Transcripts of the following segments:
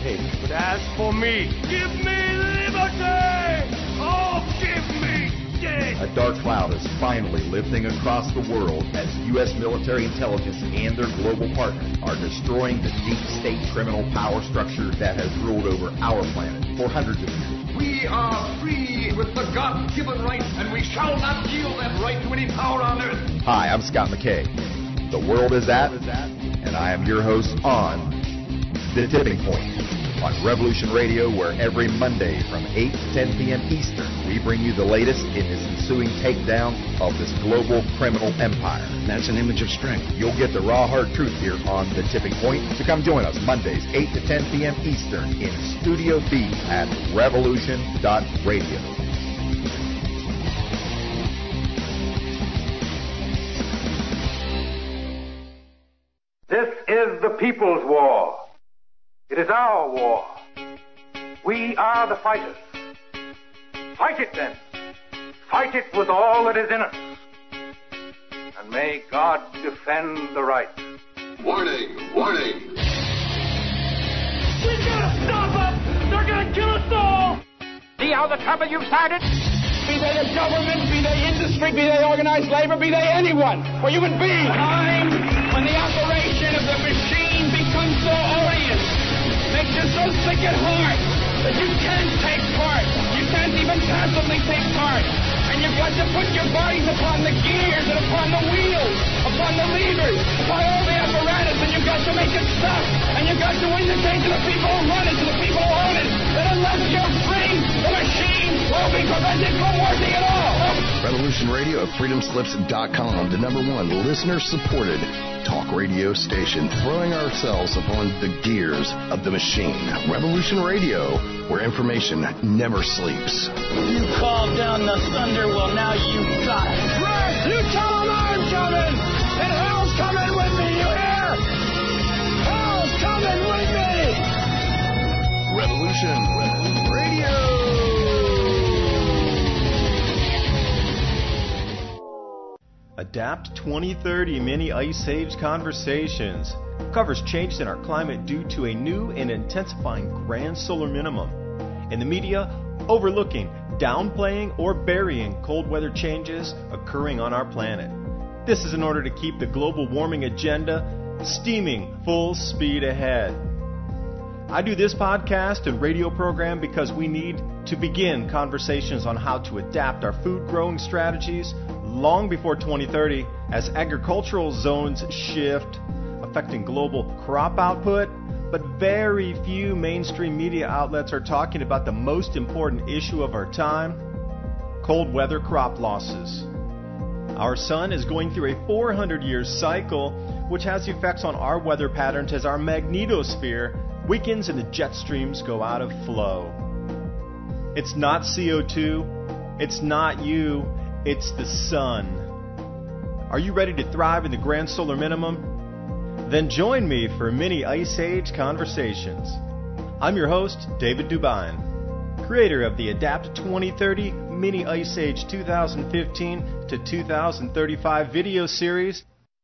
take. But as for me, give me liberty! Oh, give me death! A dark cloud is finally lifting across the world as U.S. military intelligence and their global partners are destroying the deep state criminal power structure that has ruled over our planet for hundreds of years. We are free with the God-given right, and we shall not yield that right to any power on earth. Hi, I'm Scott McKay. The world is at, and I am your host on The Tipping Point on Revolution Radio, where every Monday from 8 to 10 p.m. Eastern, we bring you the latest in this ensuing takedown of this global criminal empire. That's an image of strength. You'll get the raw, hard truth here on The Tipping Point. So come join us Mondays, 8 to 10 p.m. Eastern in Studio B at revolution.radio. This is the people's war. It is our war. We are the fighters. Fight it then. Fight it with all that is in us. And may God defend the right. Warning! Warning! We gotta stop them! They're gonna kill us all! See how the trouble you've started? Be they the government, be they industry, be they organized labor, be they anyone, or human beings. Time when the operation of the machine becomes so odious, makes you so sick at heart that you can't take part. You can't even passively take part. And you've got to put your bodies upon the gears and upon the wheels, upon the levers, upon all the apparatus, and you've got to make it stop. And you've got to indicate to the people who run it, to the people who own it, that unless you're free, the machine will be prevented from working at all. Revolution Radio at freedomslips.com, the #1 listener-supported talk radio station, throwing ourselves upon the gears of the machine. Revolution Radio, where information never sleeps. You called down the thunder, well now you got it. Right, you tell them I'm coming, and hell's coming with me, you hear? Hell's coming with me! Revolution Radio. Adapt 2030 Mini Ice Age Conversations covers changes in our climate due to a new and intensifying grand solar minimum. In the media, overlooking, downplaying, or burying cold weather changes occurring on our planet. This is in order to keep the global warming agenda steaming full speed ahead. I do this podcast and radio program because we need to begin conversations on how to adapt our food growing strategies long before 2030 as agricultural zones shift, affecting global crop output, but very few mainstream media outlets are talking about the most important issue of our time, cold weather crop losses. Our sun is going through a 400-year cycle, which has effects on our weather patterns as our magnetosphere weakens and the jet streams go out of flow. It's not CO2, it's not you, it's the sun. Are you ready to thrive in the grand solar minimum? Then join me for Mini Ice Age Conversations. I'm your host, David Dubine, creator of the Adapt 2030 Mini Ice Age 2015 to 2035 video series,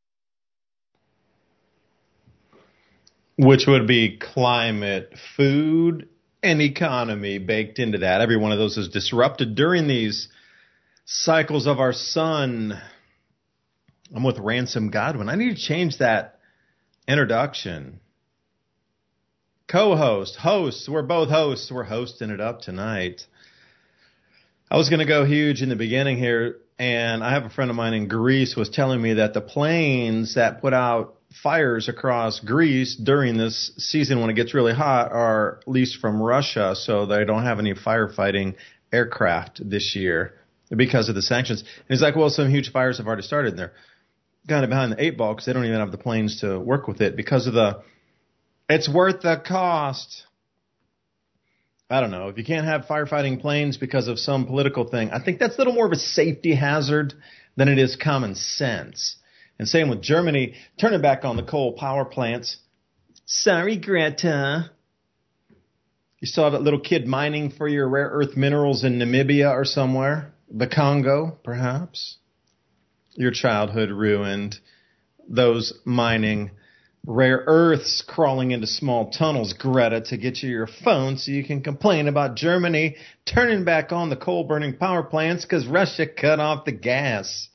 which would be climate, food, and economy baked into that. Every one of those is disrupted during these cycles of our sun. I'm with Ransom Godwin. I need to change that introduction. Co-host, hosts, we're both hosts. We're hosting it up tonight. I was going to go huge in the beginning here, and I have a friend of mine in Greece was telling me that the planes that put out fires across Greece during this season when it gets really hot are leased from Russia, so they don't have any firefighting aircraft this year because of the sanctions. And he's like, well, some huge fires have already started, and they're kind of behind the eight ball because they don't even have the planes to work with it because of it's worth the cost. I don't know. If you can't have firefighting planes because of some political thing, I think that's a little more of a safety hazard than it is common sense. And same with Germany, turning back on the coal power plants. Sorry, Greta. You saw that little kid mining for your rare earth minerals in Namibia or somewhere. The Congo, perhaps. Your childhood ruined. Those mining rare earths crawling into small tunnels, Greta, to get you your phone so you can complain about Germany turning back on the coal-burning power plants because Russia cut off the gas.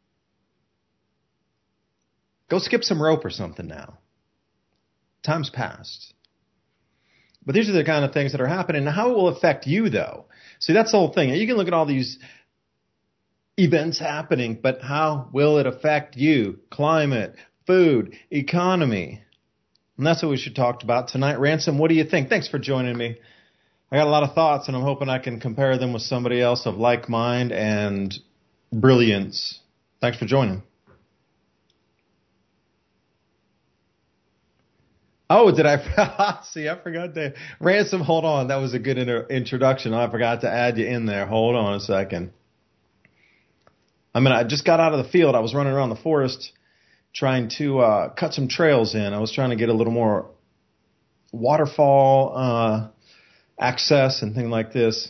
Go skip some rope or something now. Time's passed. But these are the kind of things that are happening. Now, how it will affect you, though? See, that's the whole thing. You can look at all these events happening, but how will it affect you? Climate, food, economy. And that's what we should talk about tonight. Ransom, what do you think? Thanks for joining me. I got a lot of thoughts, and I'm hoping I can compare them with somebody else of like mind and brilliance. Thanks for joining. Oh, did I? See, I forgot to. Ransom, hold on. That was a good introduction. I forgot to add you in there. Hold on a second. I just got out of the field. I was running around the forest trying to cut some trails in. I was trying to get a little more waterfall access and things like this.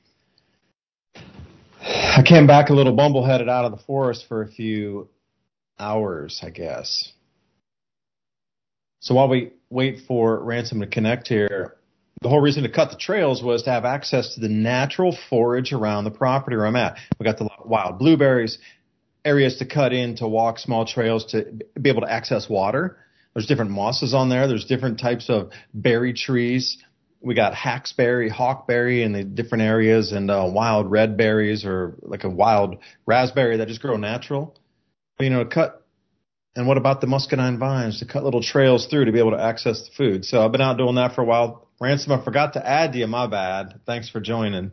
I came back a little bumbleheaded out of the forest for a few hours, I guess. So while we wait for Ransom to connect here, the whole reason to cut the trails was to have access to the natural forage around the property where I'm at. We got the wild blueberries, areas to cut in, to walk, small trails to be able to access water. There's different mosses on there. There's different types of berry trees. We got hackberry, hawkberry in the different areas, and wild red berries, or like a wild raspberry that just grow natural. To cut. And what about the muscadine vines, to cut little trails through to be able to access the food? So I've been out doing that for a while. Ransom, I forgot to add to you. My bad. Thanks for joining.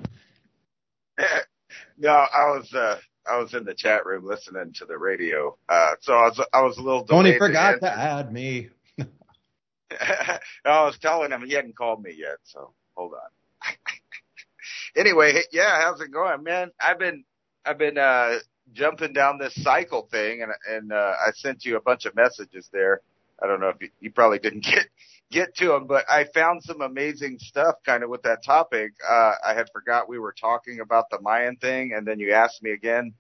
No, I was in the chat room listening to the radio. So I was a little delayed. Tony forgot to add me. I was telling him he hadn't called me yet, so hold on. Anyway, yeah, how's it going, man? I've been jumping down this cycle thing, and I sent you a bunch of messages there. I don't know if you probably didn't get to them, but I found some amazing stuff kind of with that topic. I had forgot we were talking about the Mayan thing, and then you asked me again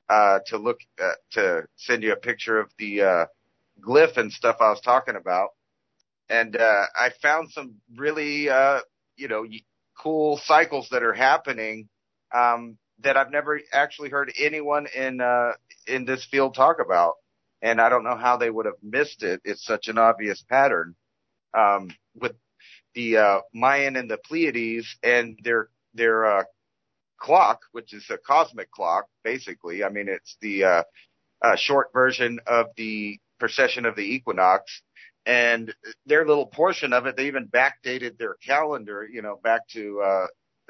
to send you a picture of the glyph and stuff I was talking about. And I found some really cool cycles that are happening that I've never actually heard anyone in this field talk about. And I don't know how they would have missed it. It's such an obvious pattern with the Mayan and the Pleiades and their clock, which is a cosmic clock, basically. I mean, it's the short version of the precession of the equinox. And their little portion of it, they even backdated their calendar, back to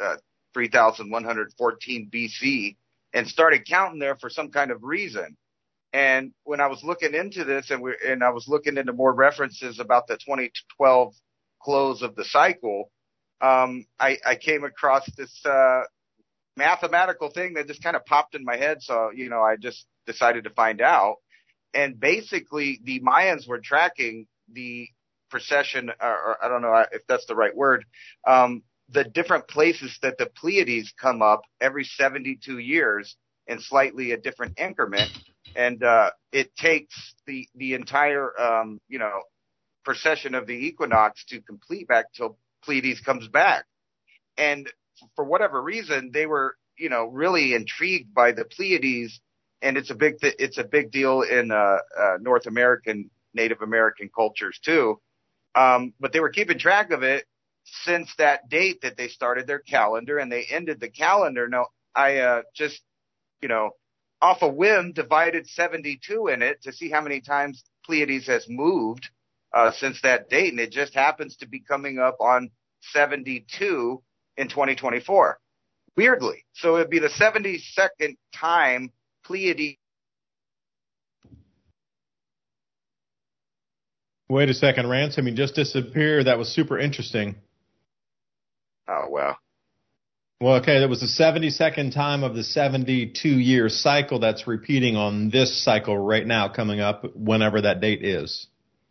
3114 BC, and started counting there for some kind of reason. And when I was looking into this, and I was looking into more references about the 2012 close of the cycle, I came across this mathematical thing that just kind of popped in my head. So, I just decided to find out. And basically, the Mayans were tracking the precession, or I don't know if that's the right word, the different places that the Pleiades come up every 72 years in slightly a different increment. And it takes the entire, precession of the equinox to complete back till Pleiades comes back. And for whatever reason, they were, really intrigued by the Pleiades. And it's a big deal in North American, Native American cultures too. But they were keeping track of it since that date that they started their calendar, and they ended the calendar. Now, I just, off a whim, divided 72 in it to see how many times Pleiades has moved since that date, and it just happens to be coming up on 72 in 2024. Weirdly. So it'd be the 72nd time Pleiades. Wait a second, Ransom, he just disappeared. That was super interesting. Oh, well. Well, okay, that was the 72nd time of the 72-year cycle that's repeating on this cycle right now, coming up whenever that date is.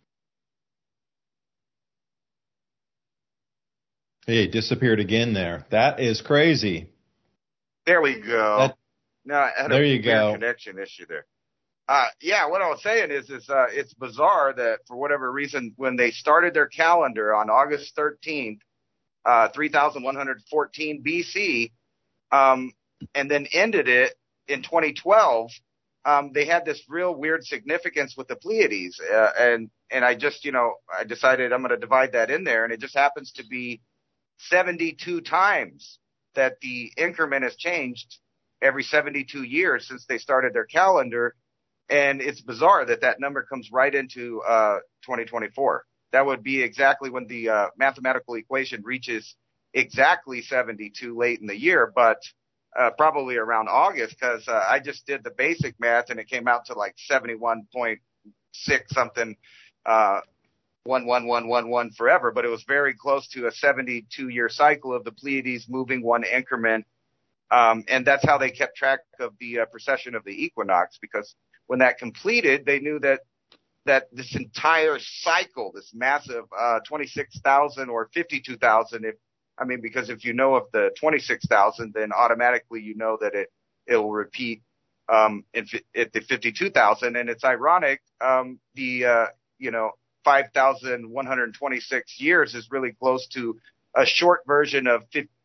Hey, it disappeared again there. That is crazy. There we go. There you go. Connection issue there. What I was saying is it's bizarre that for whatever reason, when they started their calendar on August 13th, 3114 BC, and then ended it in 2012, they had this real weird significance with the Pleiades. And I just, I decided I'm going to divide that in there, and it just happens to be 72 times that the increment has changed every 72 years since they started their calendar. And it's bizarre that number comes right into 2024. That would be exactly when the mathematical equation reaches exactly 72 late in the year, but probably around August, because I just did the basic math and it came out to like 71.6 something, 11111 forever. But it was very close to a 72-year cycle of the Pleiades moving one increment. And that's how they kept track of the precession of the equinox, because when that completed, they knew that this entire cycle, this massive 26,000 or 52,000, because if you know of the 26,000, then automatically you know that it will repeat at the 52,000. And it's ironic, 5,126 years is really close to a short version of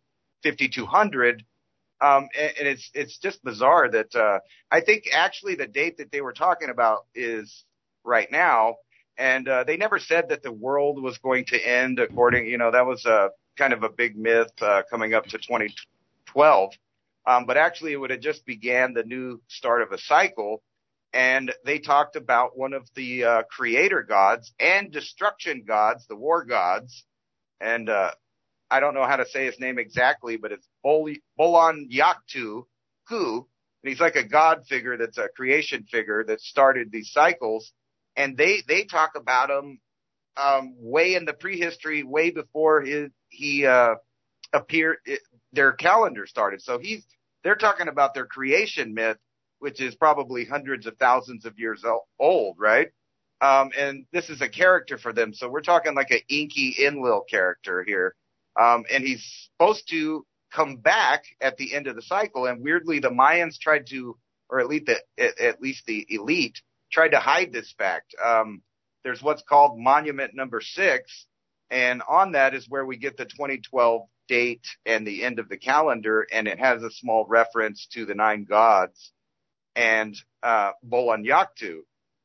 5,200. And it's just bizarre that I think actually the date that they were talking about is right now. And they never said that the world was going to end according, that was kind of a big myth coming up to 2012. But actually it would have just began the new start of a cycle. And they talked about one of the creator gods and destruction gods, the war gods. And I don't know how to say his name exactly, but it's Bolon Yaktu Ku. And he's like a god figure that's a creation figure that started these cycles. And they talk about him way in the prehistory, way before he appeared, their calendar started. So they're talking about their creation myth, which is probably hundreds of thousands of years old, right? And this is a character for them. So we're talking like an Enki Enlil character here. And he's supposed to come back at the end of the cycle. And weirdly, the Mayans tried to, or at least the elite, tried to hide this fact. There's what's called Monument Number 6. And on that is where we get the 2012 date and the end of the calendar. And it has a small reference to the 9 gods and Bolon Yaktu.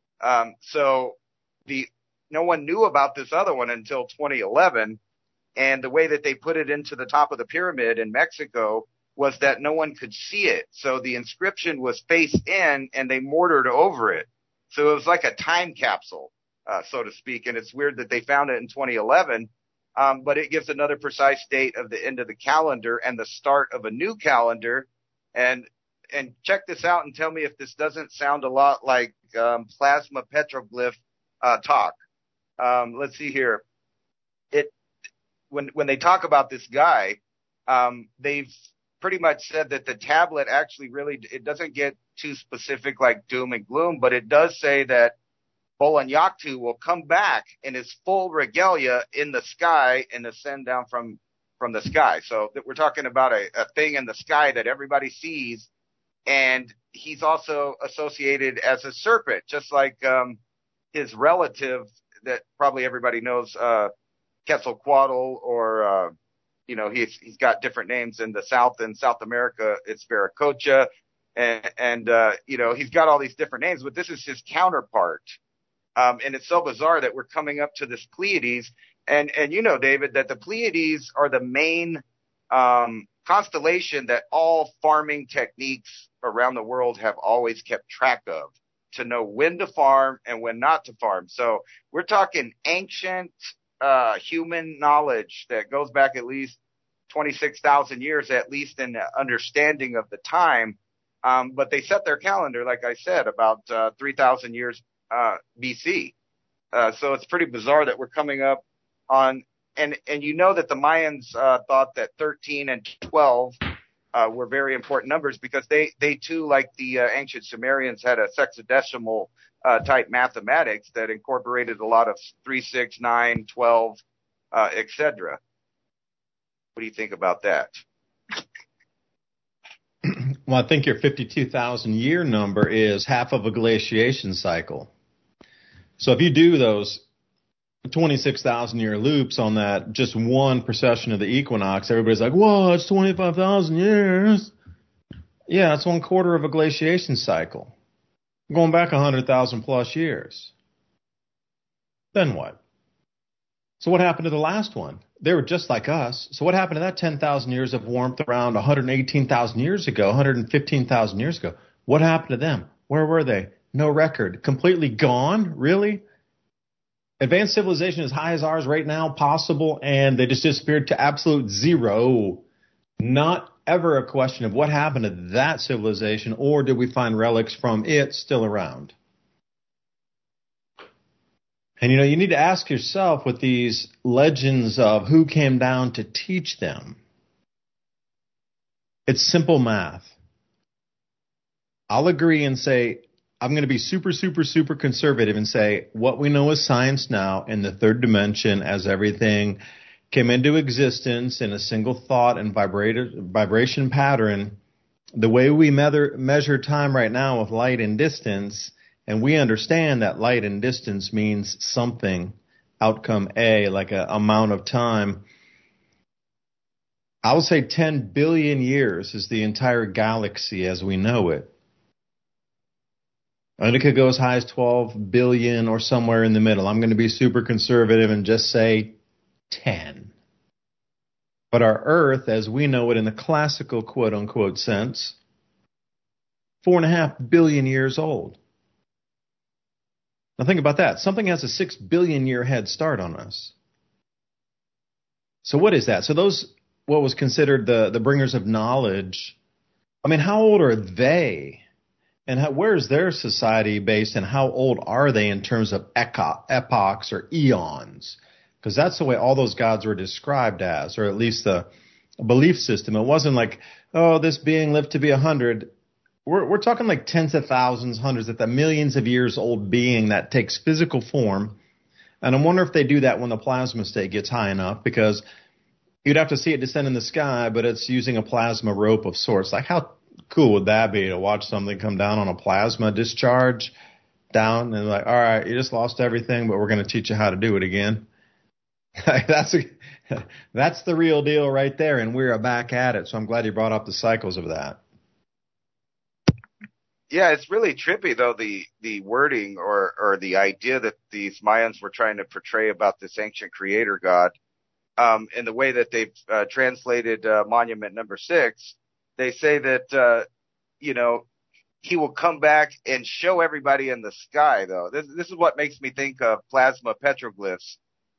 So no one knew about this other one until 2011. And the way that they put it into the top of the pyramid in Mexico was that no one could see it. So the inscription was face in and they mortared over it. So it was like a time capsule, so to speak. And it's weird that they found it in 2011. But it gives another precise date of the end of the calendar and the start of a new calendar. And check this out and tell me if this doesn't sound a lot like plasma petroglyph talk. Let's see here. When they talk about this guy, they've pretty much said that the tablet actually it doesn't get too specific like doom and gloom, but it does say that Bolon Yaktu will come back in his full regalia in the sky and ascend down from the sky. So we're talking about a thing in the sky that everybody sees. And he's also associated as a serpent, just like his relative that probably everybody knows, Quetzalcoatl, or he's got different names in the South. In South America, it's Viracocha, and he's got all these different names, but this is his counterpart. And it's so bizarre that we're coming up to this Pleiades, and David, that the Pleiades are the main constellation that all farming techniques around the world have always kept track of, to know when to farm and when not to farm. So we're talking ancient human knowledge that goes back at least 26,000 years, at least in the understanding of the time. But they set their calendar, like I said, about 3,000 years BC. So it's pretty bizarre that we're coming up on, and that the Mayans thought that 13 and 12 were very important numbers, because they too, like the ancient Sumerians, had a sexagesimal type mathematics that incorporated a lot of 3, 6, 9, 12, etc. What do you think about that? Well, I think your 52,000 year number is half of a glaciation cycle. So if you do those 26,000 year loops on that just one precession of the equinox, everybody's like, whoa, it's 25,000 years. Yeah, it's 1/4 of a glaciation cycle. Going back 100,000 plus years. Then what? So what happened to the last one? They were just like us. So what happened to that 10,000 years of warmth around 118,000 years ago, 115,000 years ago? What happened to them? Where were they? No record. Completely gone? Really? Advanced civilization as high as ours right now, possible, and they just disappeared to absolute zero. Not ever a question of what happened to that civilization, or did we find relics from it still around? And, you need to ask yourself with these legends of who came down to teach them. It's simple math. I'll agree and say, I'm going to be super, super, super conservative and say what we know is science now in the third dimension as everything came into existence in a single thought and vibration pattern. The way we measure time right now with light and distance, and we understand that light and distance means something, outcome A, like an amount of time. I would say 10 billion years is the entire galaxy as we know it. And it could go as high as 12 billion or somewhere in the middle. I'm going to be super conservative and just say 10. But our Earth, as we know it in the classical quote-unquote sense, 4.5 billion years old. Now think about that. Something has a 6 billion year head start on us. So what is that? So those, what was considered the bringers of knowledge, I mean, how old are they? And where is their society based, and how old are they in terms of epochs or eons? Because that's the way all those gods were described as, or at least the belief system. It wasn't like, oh, this being lived to be 100. We're talking like tens of thousands, hundreds of millions of years old being that takes physical form. And I wonder if they do that when the plasma state gets high enough, because you'd have to see it descend in the sky, but it's using a plasma rope of sorts. Like how cool would that be to watch something come down on a plasma discharge down and like, all right, you just lost everything, but we're going to teach you how to do it again. That's the real deal right there, and we're back at it. So I'm glad you brought up the cycles of that. Yeah, it's really trippy though, the wording or the idea that these Mayans were trying to portray about this ancient creator god, and the way that they've translated monument number 6. They say that, he will come back and show everybody in the sky, though. This is what makes me think of plasma petroglyphs.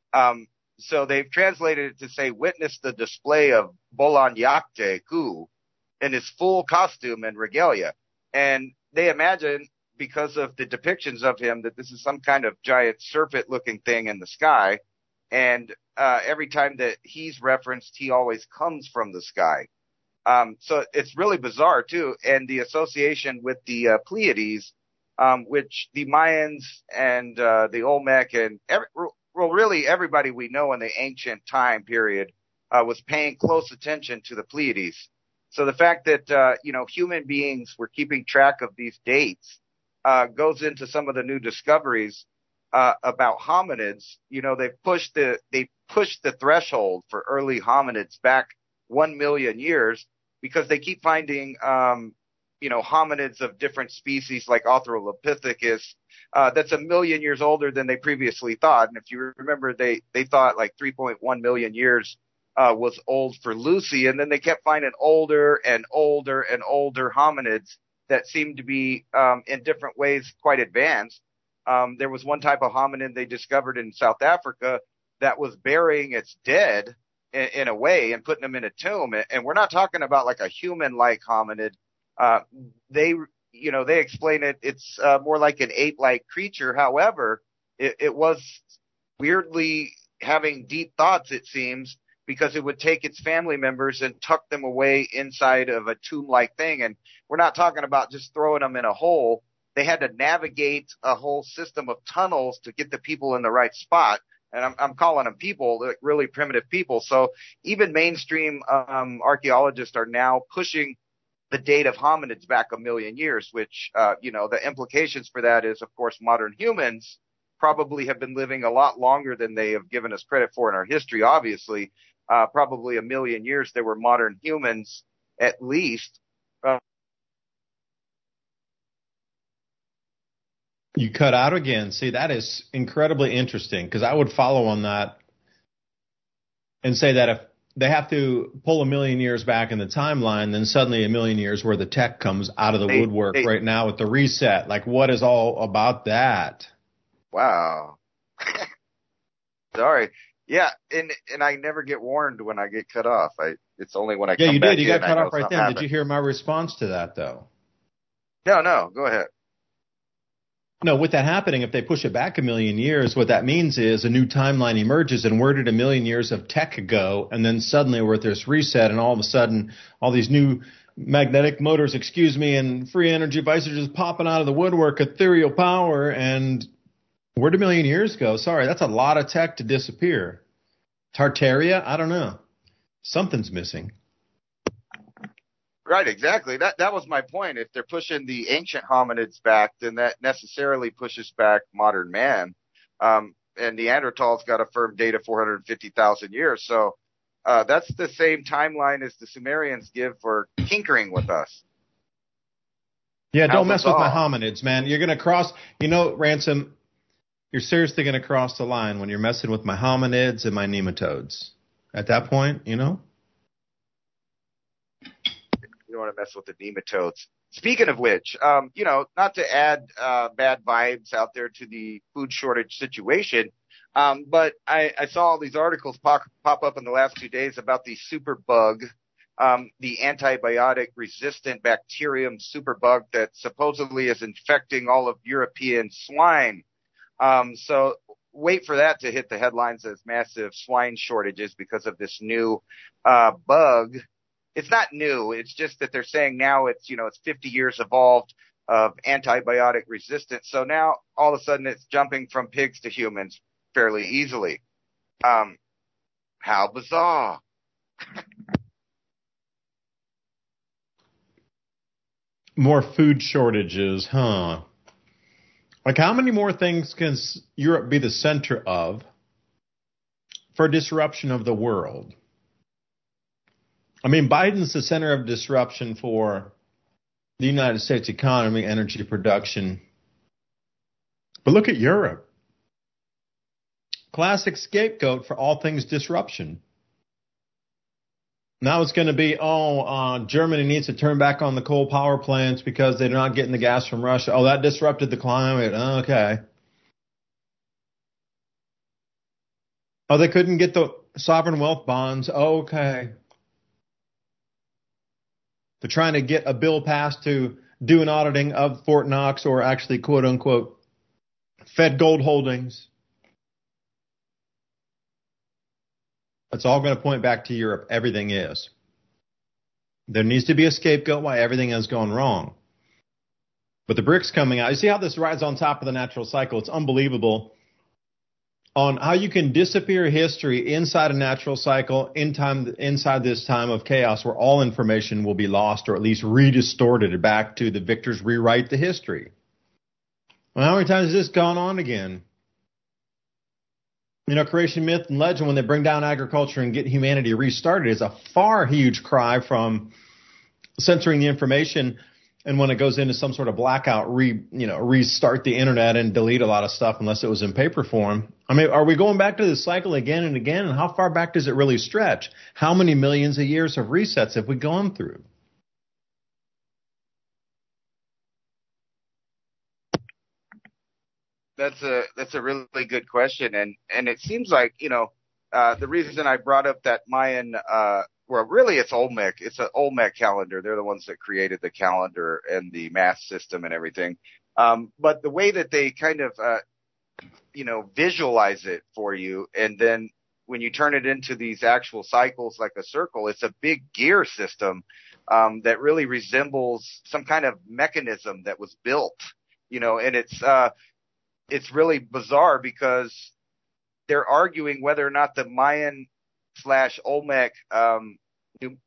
So they've translated it to say, witness the display of Bolan Yakte Ku in his full costume and regalia. And they imagine, because of the depictions of him, that this is some kind of giant serpent-looking thing in the sky. And every time that he's referenced, he always comes from the sky. So it's really bizarre too. And the association with the Pleiades, which the Mayans and the Olmec and really everybody we know in the ancient time period was paying close attention to the Pleiades. So the fact that human beings were keeping track of these dates goes into some of the new discoveries about hominids. They pushed the threshold for early hominids back 1 million years, because they keep finding, hominids of different species like Australopithecus, that's 1 million years older than they previously thought. And if you remember, they thought like 3.1 million years, was old for Lucy. And then they kept finding older and older and older hominids that seemed to be, in different ways quite advanced. There was one type of hominid they discovered in South Africa that was burying its dead in a way and putting them in a tomb. And we're not talking about like a human-like hominid. They explain it's more like an ape-like creature. However, it was weirdly having deep thoughts, it seems, because it would take its family members and tuck them away inside of a tomb-like thing. And we're not talking about just throwing them in a hole. They had to navigate a whole system of tunnels to get the people in the right spot. And I'm calling them people, like really primitive people. So even mainstream archaeologists are now pushing the date of hominids back a million years, which, the implications for that is, of course, modern humans probably have been living a lot longer than they have given us credit for in our history, obviously. Probably a million years there were modern humans at least. You cut out again. See, that is incredibly interesting, because I would follow on that and say that if they have to pull a million years back in the timeline, then suddenly a million years where the tech comes out of the woodwork right now with the reset. Like, what is all about that? Wow. Sorry. Yeah, and I never get warned when I get cut off. It's only when I come back in. Yeah, you did. You got cut off right then. Did you hear my response to that, though? No. Go ahead. No, with that happening, if they push it back a million years, what that means is a new timeline emerges, and where did a million years of tech go? And then suddenly we're at this reset, and all of a sudden, all these new magnetic motors, and free energy devices are just popping out of the woodwork, ethereal power, and where'd a million years go? Sorry, that's a lot of tech to disappear. Tartaria? I don't know. Something's missing. Right, exactly. That was my point. If they're pushing the ancient hominids back, then that necessarily pushes back modern man. And Neanderthals got a firm date of 450,000 years. So that's the same timeline as the Sumerians give for tinkering with us. Yeah, don't mess with my hominids, man. You're going to cross, Ransom, you're seriously going to cross the line when you're messing with my hominids and my nematodes. At that point, You don't want to mess with the nematodes. Speaking of which, not to add bad vibes out there to the food shortage situation, but I saw all these articles pop up in the last 2 days about the superbug, the antibiotic-resistant bacterium superbug that supposedly is infecting all of European swine. So wait for that to hit the headlines as massive swine shortages because of this new bug. It's not new. It's just that they're saying now it's 50 years evolved of antibiotic resistance. So now all of a sudden it's jumping from pigs to humans fairly easily. How bizarre. More food shortages, huh? Like, how many more things can Europe be the center of for disruption of the world? I mean, Biden's the center of disruption for the United States economy, energy production. But look at Europe. Classic scapegoat for all things disruption. Now it's going to be, Germany needs to turn back on the coal power plants because they're not getting the gas from Russia. Oh, that disrupted the climate. Okay. Oh, they couldn't get the sovereign wealth bonds. Okay. They're trying to get a bill passed to do an auditing of Fort Knox, or actually, quote unquote, Fed gold holdings. It's all going to point back to Europe. Everything is. There needs to be a scapegoat why everything has gone wrong. But the BRICS coming out, you see how this rides on top of the natural cycle? It's unbelievable on how you can disappear history inside a natural cycle inside this time of chaos where all information will be lost, or at least redistorted back to the victors rewrite the history. Well, how many times has this gone on again? Creation myth and legend, when they bring down agriculture and get humanity restarted, is a far huge cry from censoring the information. And when it goes into some sort of blackout, restart the internet and delete a lot of stuff unless it was in paper form. I mean, are we going back to this cycle again and again? And how far back does it really stretch? How many millions of years of resets have we gone through? That's a really good question, and it seems like the reason I brought up that Mayan, well, really it's Olmec. It's an Olmec calendar. They're the ones that created the calendar and the math system and everything. But the way that they kind of visualize it for you, and then when you turn it into these actual cycles like a circle, it's a big gear system that really resembles some kind of mechanism that was built. And it's really bizarre because they're arguing whether or not the Mayan / Olmec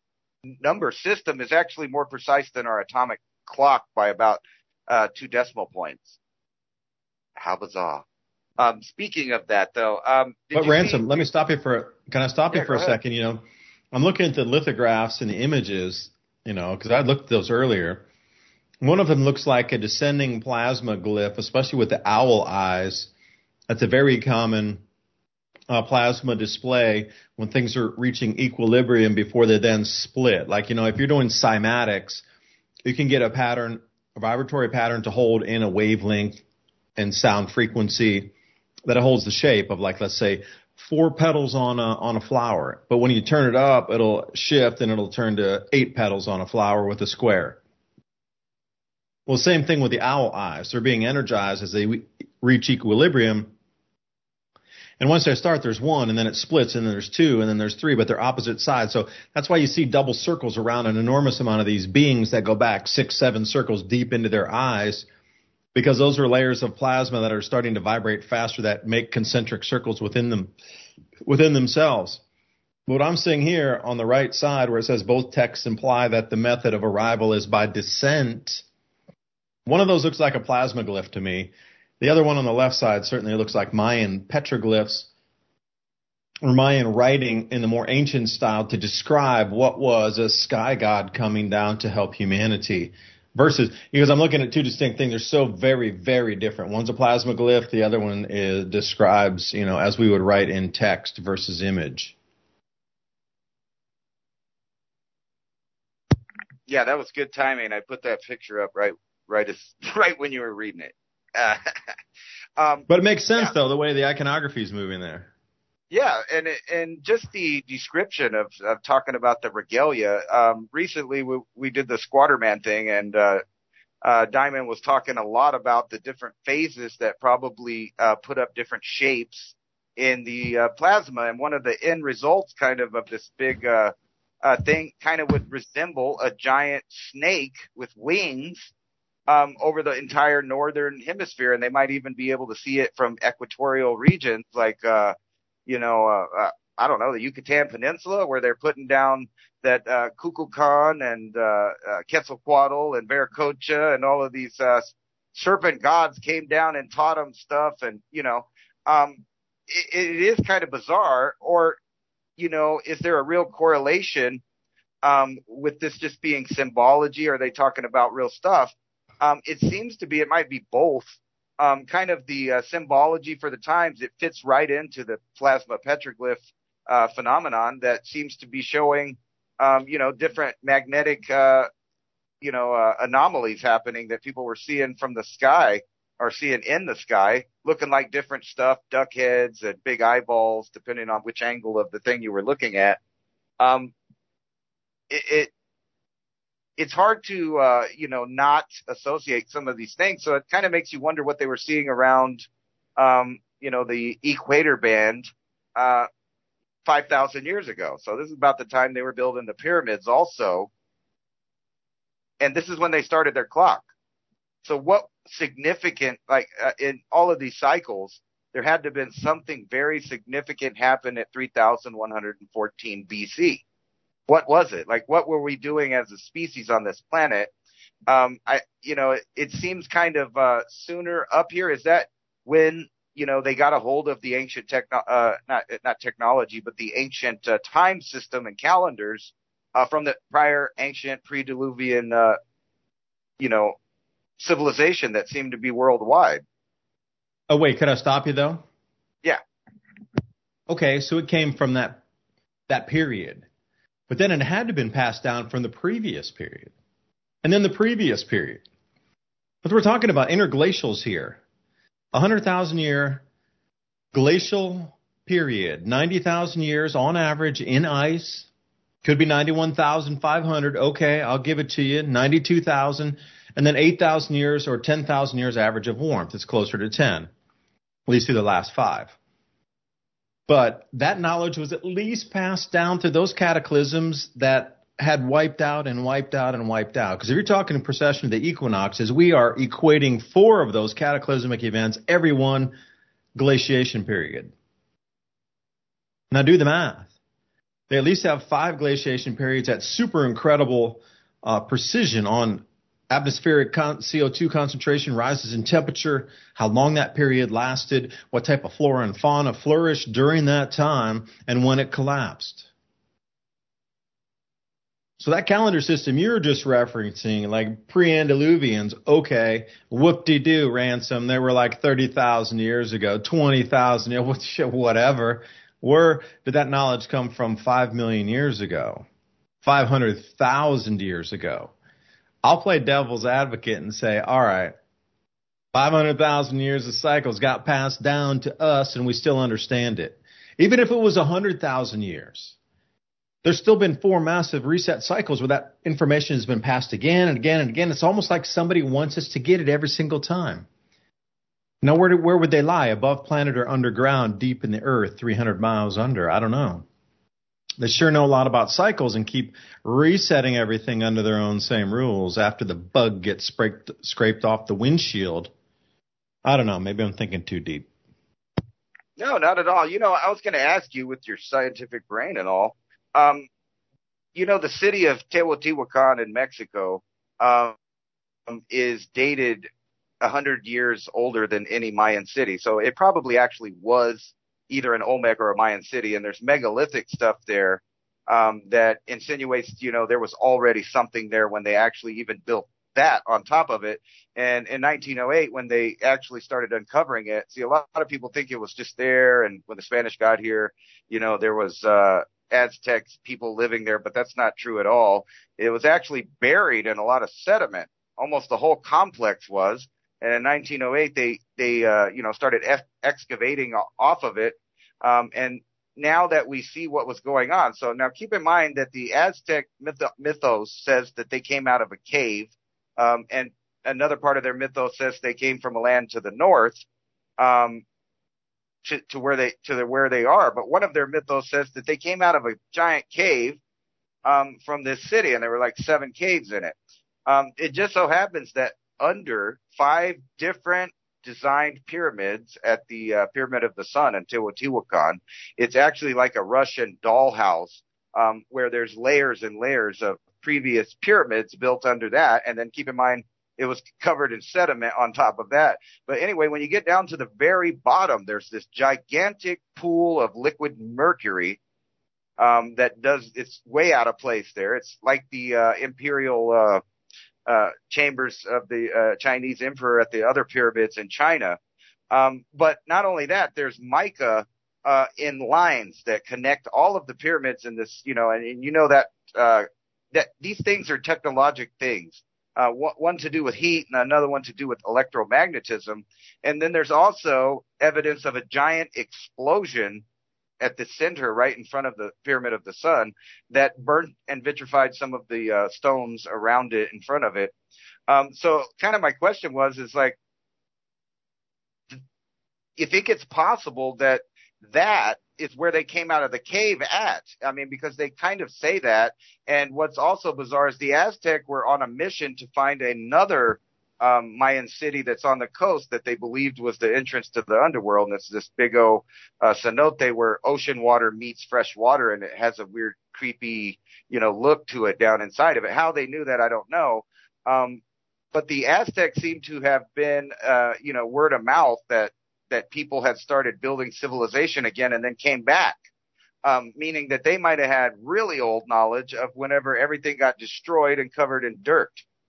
number system is actually more precise than our atomic clock by about 2 decimal points. How bizarre. Speaking of that, though, but Ransom, let me stop you for. Can I stop you for a second? I'm looking at the lithographs and the images. Because I looked at those earlier. One of them looks like a descending plasma glyph, especially with the owl eyes. That's a very common plasma display when things are reaching equilibrium before they then split. Like, if you're doing cymatics, you can get a vibratory pattern to hold in a wavelength and sound frequency that it holds the shape of, like, let's say, 4 petals on a flower. But when you turn it up, it'll shift and it'll turn to 8 petals on a flower with a square. Well, same thing with the owl eyes. They're being energized as they reach equilibrium. And once they start, there's 1, and then it splits, and then there's 2, and then there's 3, but they're opposite sides. So that's why you see double circles around an enormous amount of these beings that go back 6, 7 circles deep into their eyes, because those are layers of plasma that are starting to vibrate faster that make concentric circles within themselves. What I'm seeing here on the right side, where it says both texts imply that the method of arrival is by descent, one of those looks like a plasma glyph to me. The other one on the left side certainly looks like Mayan petroglyphs or Mayan writing in the more ancient style to describe what was a sky god coming down to help humanity. Versus, because I'm looking at 2 distinct things, they're so very, very different. One's a plasma glyph, the other one describes, as we would write in text versus image. Yeah, that was good timing. I put that picture up right when you were reading it. But it makes sense, though, the way the iconography is moving there. Yeah, and just the description of talking about the regalia. Recently, we did the Squatterman thing, and Diamond was talking a lot about the different phases that probably put up different shapes in the plasma. And one of the end results kind of this big thing kind of would resemble a giant snake with wings over the entire northern hemisphere. And they might even be able to see it from equatorial regions like I don't know, the Yucatan Peninsula, where they're putting down that Kukulkan and Quetzalcoatl and Viracocha and all of these serpent gods came down and taught them stuff. And, it is kind of bizarre. Or, is there a real correlation with this just being symbology? Or are they talking about real stuff? It seems to be, it might be both. Kind of the symbology for the times, it fits right into the plasma petroglyph phenomenon that seems to be showing, different magnetic, anomalies happening that people were seeing from the sky or seeing in the sky, looking like different stuff, duck heads and big eyeballs, depending on which angle of the thing you were looking at. It's hard to, not associate some of these things. So it kind of makes you wonder what they were seeing around, the equator band, 5,000 years ago. So this is about the time they were building the pyramids also. And this is when they started their clock. So what significant, in all of these cycles, there had to have been something very significant happen at 3,114 BC. What was it? Like, what were we doing as a species on this planet? It seems kind of sooner up here. Is that when, they got a hold of the ancient not technology, but the ancient time system and calendars from the prior ancient pre-Diluvian, civilization that seemed to be worldwide? Oh, wait, could I stop you though? Yeah. Okay, so it came from that period. But then it had to have been passed down from the previous period. And then the previous period. But we're talking about interglacials here. 100,000 year glacial period. 90,000 years on average in ice. Could be 91,500. Okay, I'll give it to you. 92,000. And then 8,000 years or 10,000 years average of warmth. It's closer to 10. At least through the last 5. But that knowledge was at least passed down through those cataclysms that had wiped out and wiped out and wiped out. Because if you're talking precession of the equinoxes, we are equating 4 of those cataclysmic events every one glaciation period. Now do the math. They at least have 5 glaciation periods at super incredible precision on atmospheric CO2 concentration, rises in temperature, how long that period lasted, what type of flora and fauna flourished during that time, and when it collapsed. So that calendar system you're just referencing, like pre-Andaluvians, okay, whoop-de-doo, Ransom, they were like 30,000 years ago, 20,000 years, whatever. Where did that knowledge come from 5 million years ago, 500,000 years ago? I'll play devil's advocate and say, all right, 500,000 years of cycles got passed down to us and we still understand it. Even if it was 100,000 years. There's still been 4 massive reset cycles where that information has been passed again and again and again. It's almost like somebody wants us to get it every single time. Now, where would they lie? Above planet or underground, deep in the earth, 300 miles under? I don't know. They sure know a lot about cycles and keep resetting everything under their own same rules after the bug gets scraped off the windshield. I don't know. Maybe I'm thinking too deep. No, not at all. You know, I was going to ask you with your scientific brain and all. You know, the city of Teotihuacan in Mexico is dated 100 years older than any Mayan city. So it probably actually was either an Olmec or a Mayan city. And there's megalithic stuff there that insinuates, you know, there was already something there when they actually even built that on top of it. And in 1908, when they actually started uncovering it, see, a lot of people think it was just there. And when the Spanish got here, you know, there was Aztec people living there, but that's not true at all. It was actually buried in a lot of sediment. Almost the whole complex was. And in 1908, they started excavating off of it. And now that we see what was going on. So now keep in mind that the Aztec mythos says that they came out of a cave. And another part of their mythos says they came from a land to the north. To where they are, but one of their mythos says that they came out of a giant cave from this city, and there were like 7 caves in it. It just so happens that under 5 different designed pyramids at the Pyramid of the Sun in Teotihuacan, it's actually like a Russian dollhouse where there's layers and layers of previous pyramids built under that, and then keep in mind it was covered in sediment on top of that. But anyway, when you get down to the very bottom, there's this gigantic pool of liquid mercury it's way out of place there. It's like the imperial chambers of the Chinese emperor at the other pyramids in China. But not only that, there's mica in lines that connect all of the pyramids in this, you know, and you know that these things are technologic things. One to do with heat and another one to do with electromagnetism. And then there's also evidence of a giant explosion at the center right in front of the Pyramid of the Sun that burnt and vitrified some of the stones around it in front of it. So kind of my question is like, you think it's possible that is where they came out of the cave at? I mean, because they kind of say that. And what's also bizarre is the Aztec were on a mission to find another Mayan city that's on the coast that they believed was the entrance to the underworld. And it's this big old cenote where ocean water meets fresh water, and it has a weird, creepy, you know, look to it down inside of it. How they knew that, I don't know. But the Aztecs seem to have been, word of mouth that people had started building civilization again and then came back, meaning that they might have had really old knowledge of whenever everything got destroyed and covered in dirt.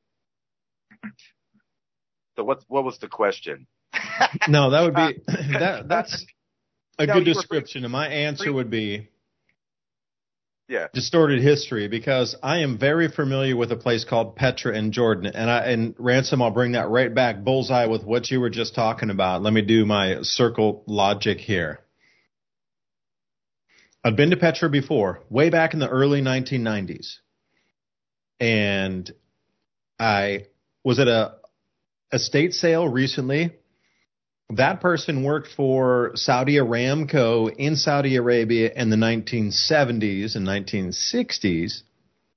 So what was the question? No, that would be that's a good description, and my answer would be distorted history, because I am very familiar with a place called Petra in Jordan, and Ransom, I'll bring that right back bullseye with what you were just talking about. Let me do my circle logic here. I'd been to Petra before, way back in the early 1990s, and I was at a estate sale recently. That person worked for Saudi Aramco in Saudi Arabia in the 1970s and 1960s,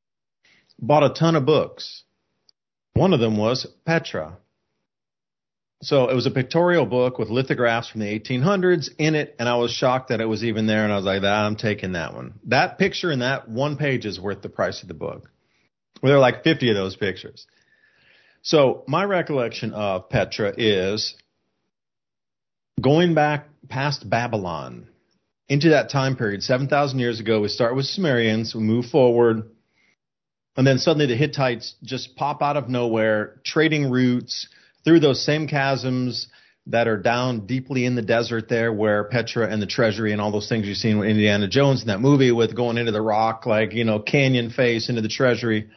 bought a ton of books. One of them was Petra. So it was a pictorial book with lithographs from the 1800s in it, and I was shocked that it was even there, and I was like, I'm taking that one. That picture in that one page is worth the price of the book. Well, there are like 50 of those pictures. So my recollection of Petra is going back past Babylon into that time period, 7,000 years ago. We start with Sumerians, we move forward, and then suddenly the Hittites just pop out of nowhere, trading routes through those same chasms that are down deeply in the desert there where Petra and the treasury and all those things you've seen with Indiana Jones in that movie with going into the rock, like, canyon face into the treasury.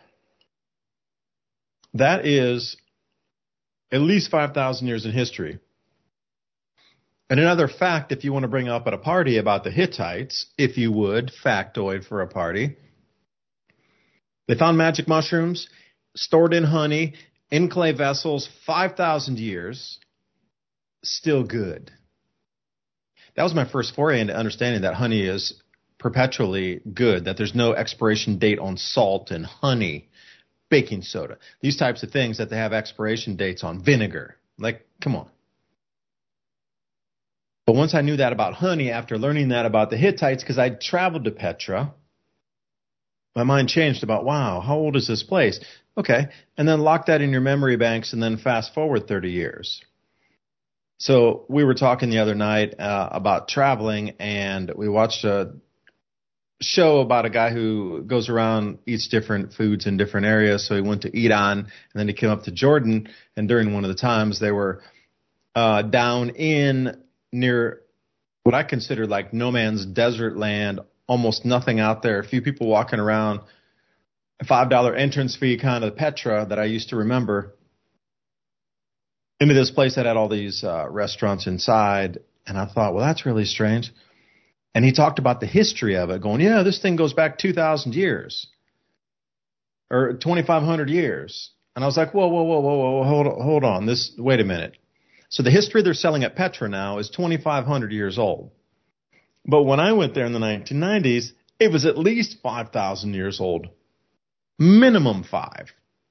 That is at least 5,000 years in history. And another fact, if you want to bring up at a party about the Hittites, if you would, factoid for a party, they found magic mushrooms stored in honey in clay vessels, 5,000 years, still good. That was my first foray into understanding that honey is perpetually good, that there's no expiration date on salt and honey. Baking soda, these types of things that they have expiration dates on, vinegar. Like, come on. But once I knew that about honey, after learning that about the Hittites, because I traveled to Petra, my mind changed about, wow, how old is this place? Okay, and then lock that in your memory banks and then fast forward 30 years. So we were talking the other night about traveling, and we watched a show about a guy who goes around, eats different foods in different areas. So he went to Iran, and then he came up to Jordan, and during one of the times they were down in near what I consider like no man's desert land, almost nothing out there, a few people walking around, a $5 entrance fee kind of Petra that I used to remember, into this place that had all these restaurants inside. And I thought, well, that's really strange. And he talked about the history of it, going, yeah, this thing goes back 2,000 years or 2,500 years. And I was like, whoa, hold on. Wait a minute. So the history they're selling at Petra now is 2,500 years old. But when I went there in the 1990s, it was at least 5,000 years old. Minimum 5.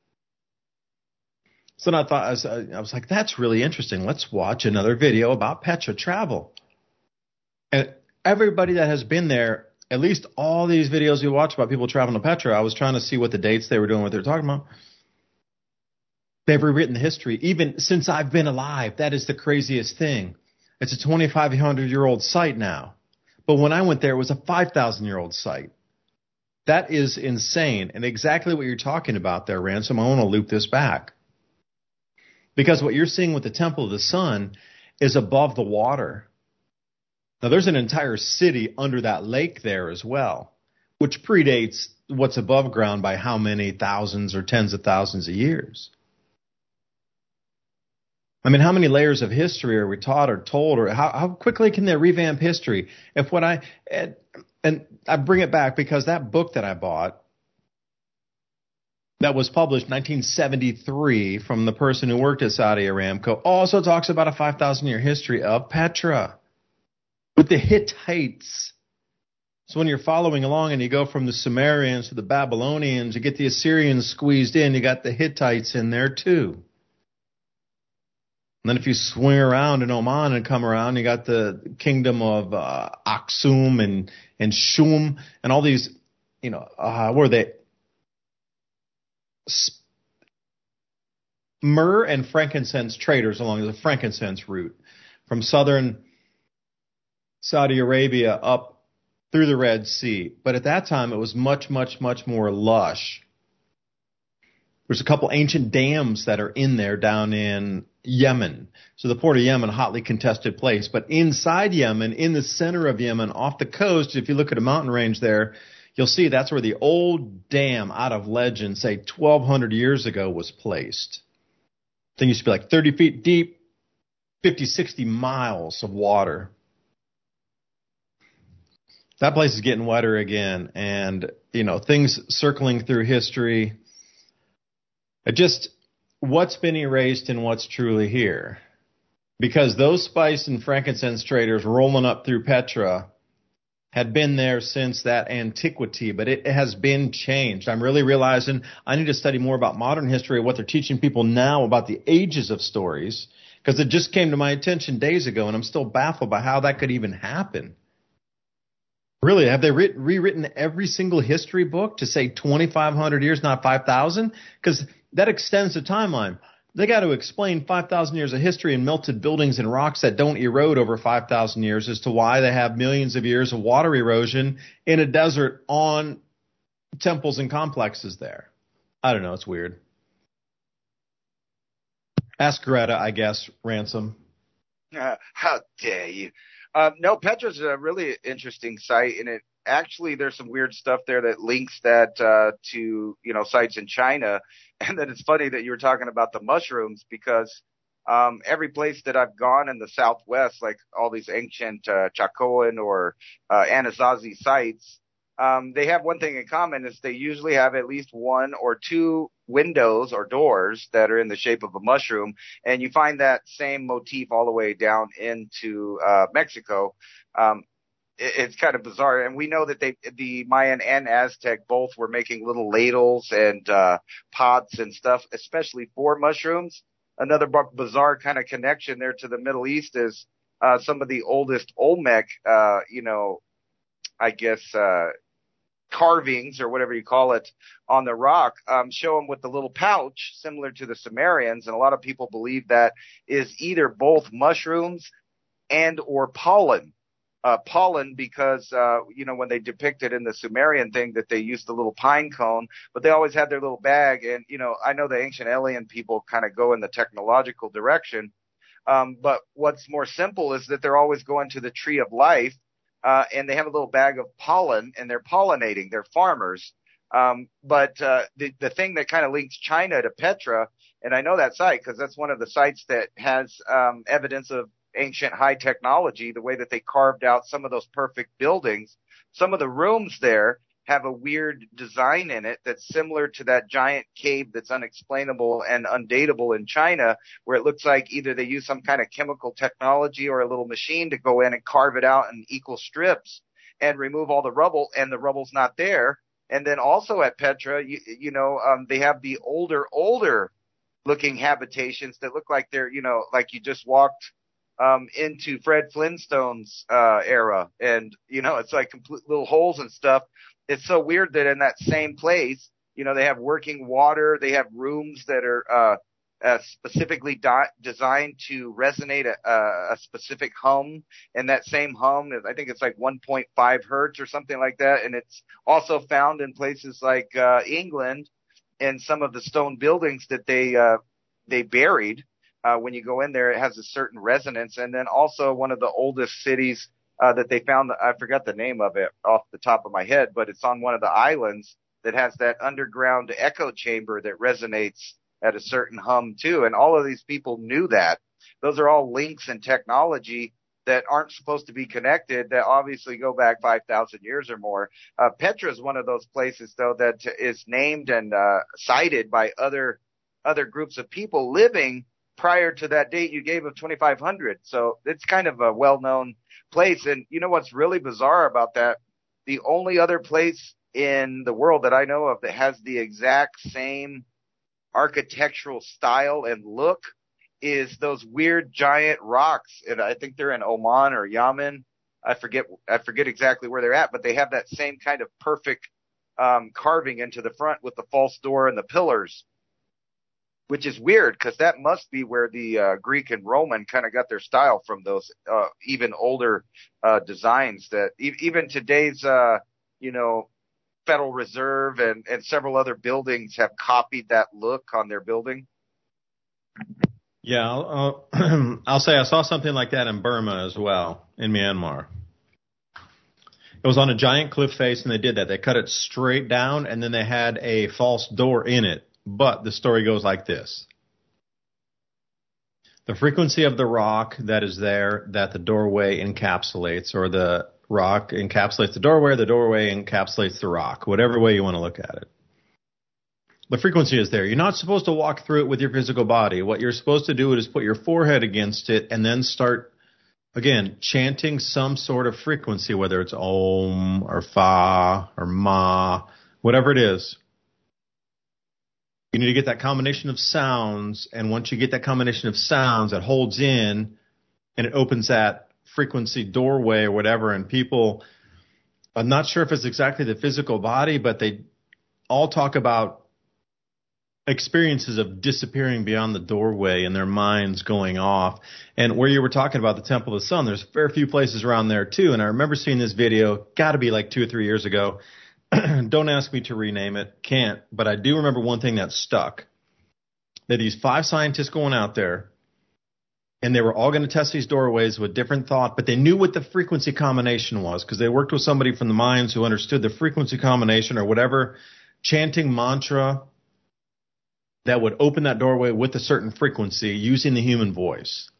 So then I was like, that's really interesting. Let's watch another video about Petra travel. And everybody that has been there, at least all these videos you watch about people traveling to Petra, I was trying to see what the dates they were doing, what they were talking about. They've rewritten the history, even since I've been alive. That is the craziest thing. It's a 2,500-year-old site now. But when I went there, it was a 5,000-year-old site. That is insane. And exactly what you're talking about there, Ransom, I want to loop this back. Because what you're seeing with the Temple of the Sun is above the water. Now, there's an entire city under that lake there as well, which predates what's above ground by how many thousands or tens of thousands of years. I mean, how many layers of history are we taught or told, or how quickly can they revamp history? And I bring it back because that book that I bought that was published in 1973 from the person who worked at Saudi Aramco also talks about a 5,000-year history of Petra with the Hittites. So when you're following along and you go from the Sumerians to the Babylonians, you get the Assyrians squeezed in, you got the Hittites in there too. And then if you swing around in Oman and come around, you got the kingdom of Aksum and Shum and all these, where they myrrh and frankincense traders along the frankincense route from southern Saudi Arabia up through the Red Sea. But at that time, it was much, much, much more lush. There's a couple ancient dams that are in there down in Yemen. So the port of Yemen, a hotly contested place. But inside Yemen, in the center of Yemen, off the coast, if you look at a mountain range there, you'll see that's where the old dam out of legend, say 1,200 years ago, was placed. The thing used to be like 30 feet deep, 50, 60 miles of water. That place is getting wetter again. And, things circling through history. What's been erased and what's truly here. Because those spice and frankincense traders rolling up through Petra had been there since that antiquity, but it has been changed. I'm really realizing I need to study more about modern history, what they're teaching people now about the ages of stories, because it just came to my attention days ago, and I'm still baffled by how that could even happen. Really, have they rewritten every single history book to say 2,500 years, not 5,000? Because that extends the timeline. They got to explain 5,000 years of history and melted buildings and rocks that don't erode over 5,000 years as to why they have millions of years of water erosion in a desert on temples and complexes there. I don't know. It's weird. Ask Greta, I guess, Ransom. How dare you? No, Petra's a really interesting site, and it actually there's some weird stuff there that links that to sites in China. And then it's funny that you were talking about the mushrooms, because every place that I've gone in the Southwest, like all these ancient Chacoan or Anasazi sites, they have one thing in common, is they usually have at least one or two windows or doors that are in the shape of a mushroom, and you find that same motif all the way down into Mexico. It's kind of bizarre, and we know that the Mayan and Aztec both were making little ladles and pots and stuff, especially for mushrooms. Another bizarre kind of connection there to the Middle East is some of the oldest Olmec, carvings or whatever you call it on the rock, show them with the little pouch similar to the Sumerians, and a lot of people believe that is either both mushrooms and or pollen. Pollen because, when they depicted in the Sumerian thing that they used the little pine cone, but they always had their little bag. And, I know the ancient alien people kind of go in the technological direction. But what's more simple is that they're always going to the tree of life, and they have a little bag of pollen, and they're pollinating. They're farmers. But the thing that kind of links China to Petra, and I know that site because that's one of the sites that has evidence of ancient high technology, the way that they carved out some of those perfect buildings. Some of the rooms there have a weird design in it that's similar to that giant cave that's unexplainable and undateable in China, where it looks like either they use some kind of chemical technology or a little machine to go in and carve it out in equal strips and remove all the rubble, and the rubble's not there. And then also at Petra, they have the older looking habitations that look like they're, like you just walked into Fred Flintstone's era, and it's like complete little holes and stuff. It's so weird that in that same place, they have working water, they have rooms that are specifically designed to resonate a specific hum, and that same hum is, I think it's like 1.5 hertz or something like that, and it's also found in places like England and some of the stone buildings that they buried. When you go in there, it has a certain resonance. And then also one of the oldest cities that they found, I forgot the name of it off the top of my head, but it's on one of the islands that has that underground echo chamber that resonates at a certain hum too. And all of these people knew that. Those are all links in technology that aren't supposed to be connected, that obviously go back 5,000 years or more. Petra is one of those places, though, that is named and cited by other groups of people living prior to that date you gave of 2,500. So it's kind of a well-known place. And you know what's really bizarre about that? The only other place in the world that I know of that has the exact same architectural style and look is those weird giant rocks. And I think they're in Oman or Yemen. I forget exactly where they're at, but they have that same kind of perfect carving into the front with the false door and the pillars, which is weird because that must be where the Greek and Roman kind of got their style from, those even older designs that even today's, Federal Reserve and several other buildings have copied that look on their building. Yeah, I'll say I saw something like that in Burma as well, in Myanmar. It was on a giant cliff face, and they did that. They cut it straight down, and then they had a false door in it. But the story goes like this. The frequency of the rock that is there that the doorway encapsulates, or the rock encapsulates the doorway encapsulates the rock, whatever way you want to look at it. The frequency is there. You're not supposed to walk through it with your physical body. What you're supposed to do is put your forehead against it and then start, again, chanting some sort of frequency, whether it's Om or Fa or Ma, whatever it is. You need to get that combination of sounds, and once you get that combination of sounds, it holds in, and it opens that frequency doorway or whatever, and people, I'm not sure if it's exactly the physical body, but they all talk about experiences of disappearing beyond the doorway and their minds going off. And where you were talking about the Temple of the Sun, there's a fair few places around there too, and I remember seeing this video, got to be like 2 or 3 years ago. Don't ask me to rename it. Can't. But I do remember one thing that stuck. There are these 5 scientists going out there, and they were all going to test these doorways with different thought, but they knew what the frequency combination was because they worked with somebody from the mines who understood the frequency combination or whatever chanting mantra that would open that doorway with a certain frequency using the human voice.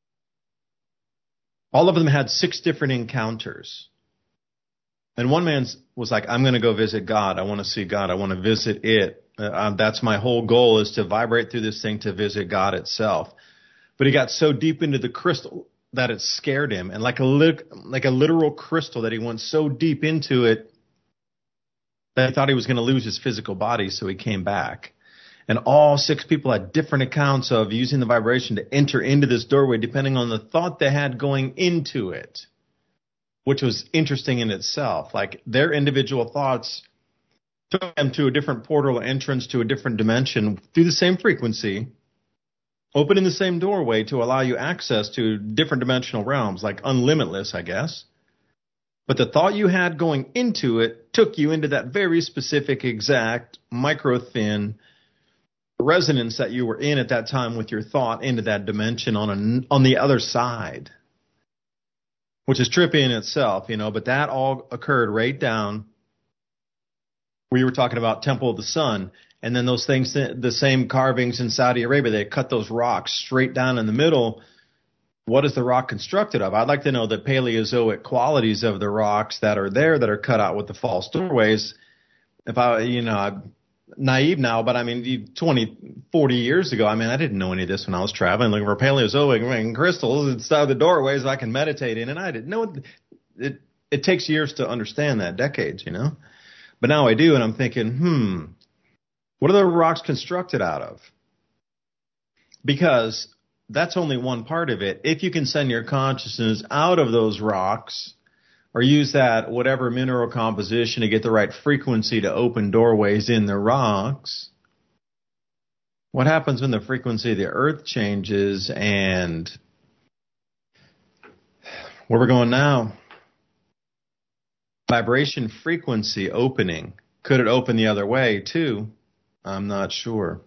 All of them had 6 different encounters. And one man was like, I'm going to go visit God. I want to see God. I want to visit it. That's my whole goal, is to vibrate through this thing to visit God itself. But he got so deep into the crystal that it scared him. And like a literal crystal, that he went so deep into it that he thought he was going to lose his physical body. So he came back. And all 6 people had different accounts of using the vibration to enter into this doorway depending on the thought they had going into it, which was interesting in itself. Like their individual thoughts took them to a different portal entrance to a different dimension through the same frequency, opening the same doorway to allow you access to different dimensional realms, like unlimitless, I guess. But the thought you had going into it took you into that very specific, exact, micro-thin resonance that you were in at that time with your thought into that dimension on the other side, which is trippy in itself, but that all occurred right down where you were talking about Temple of the Sun. And then those things, the same carvings in Saudi Arabia, they cut those rocks straight down in the middle. What is the rock constructed of? I'd like to know the Paleozoic qualities of the rocks that are there that are cut out with the false doorways. If I'm naive now, but 20, 40 years ago, I didn't know any of this when I was traveling, looking for Paleozoic crystals inside the doorways I can meditate in, and I didn't know it. It takes years to understand that, decades, But now I do, and I'm thinking, what are the rocks constructed out of? Because that's only one part of it. If you can send your consciousness out of those rocks, or use that whatever mineral composition to get the right frequency to open doorways in the rocks, what happens when the frequency of the earth changes and where we're going now? Vibration frequency opening. Could it open the other way too? I'm not sure.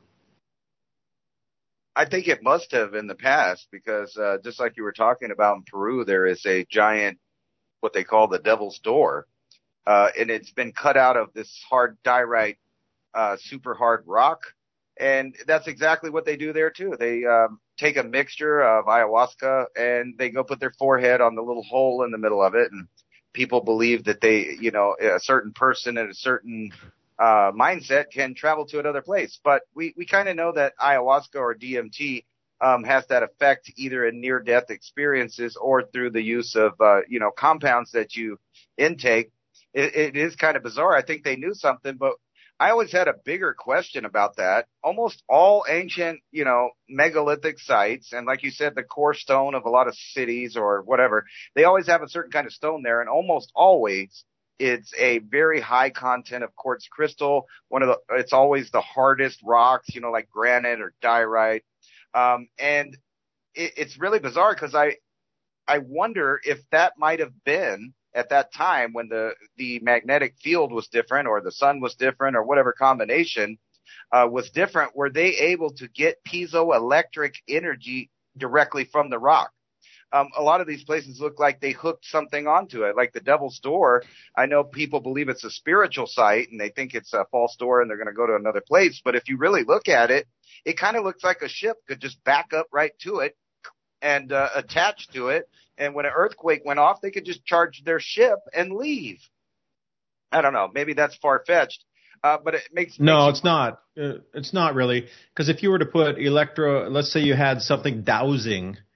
I think it must have in the past because just like you were talking about in Peru, there is a giant, what they call the Devil's Door, and it's been cut out of this hard diorite, super hard rock, and that's exactly what they do there too. They take a mixture of ayahuasca and they go put their forehead on the little hole in the middle of it, and people believe that a certain person at a certain mindset can travel to another place. But we kind of know that ayahuasca or DMT has that effect either in near-death experiences or through the use of, compounds that you intake. It is kind of bizarre. I think they knew something, but I always had a bigger question about that. Almost all ancient, megalithic sites, and like you said, the core stone of a lot of cities or whatever, they always have a certain kind of stone there, and almost always it's a very high content of quartz crystal. It's always the hardest rocks, like granite or diorite. And it's really bizarre because I wonder if that might have been at that time when the magnetic field was different or the sun was different or whatever combination was different. Were they able to get piezoelectric energy directly from the rock? A lot of these places look like they hooked something onto it, like the Devil's Door. I know people believe it's a spiritual site and they think it's a false door and they're going to go to another place. But if you really look at it, it kind of looks like a ship could just back up right to it and attach to it. And when an earthquake went off, they could just charge their ship and leave. I don't know. Maybe that's far-fetched. But it makes it's not. It's not really. Because if you were to put let's say you had something dowsing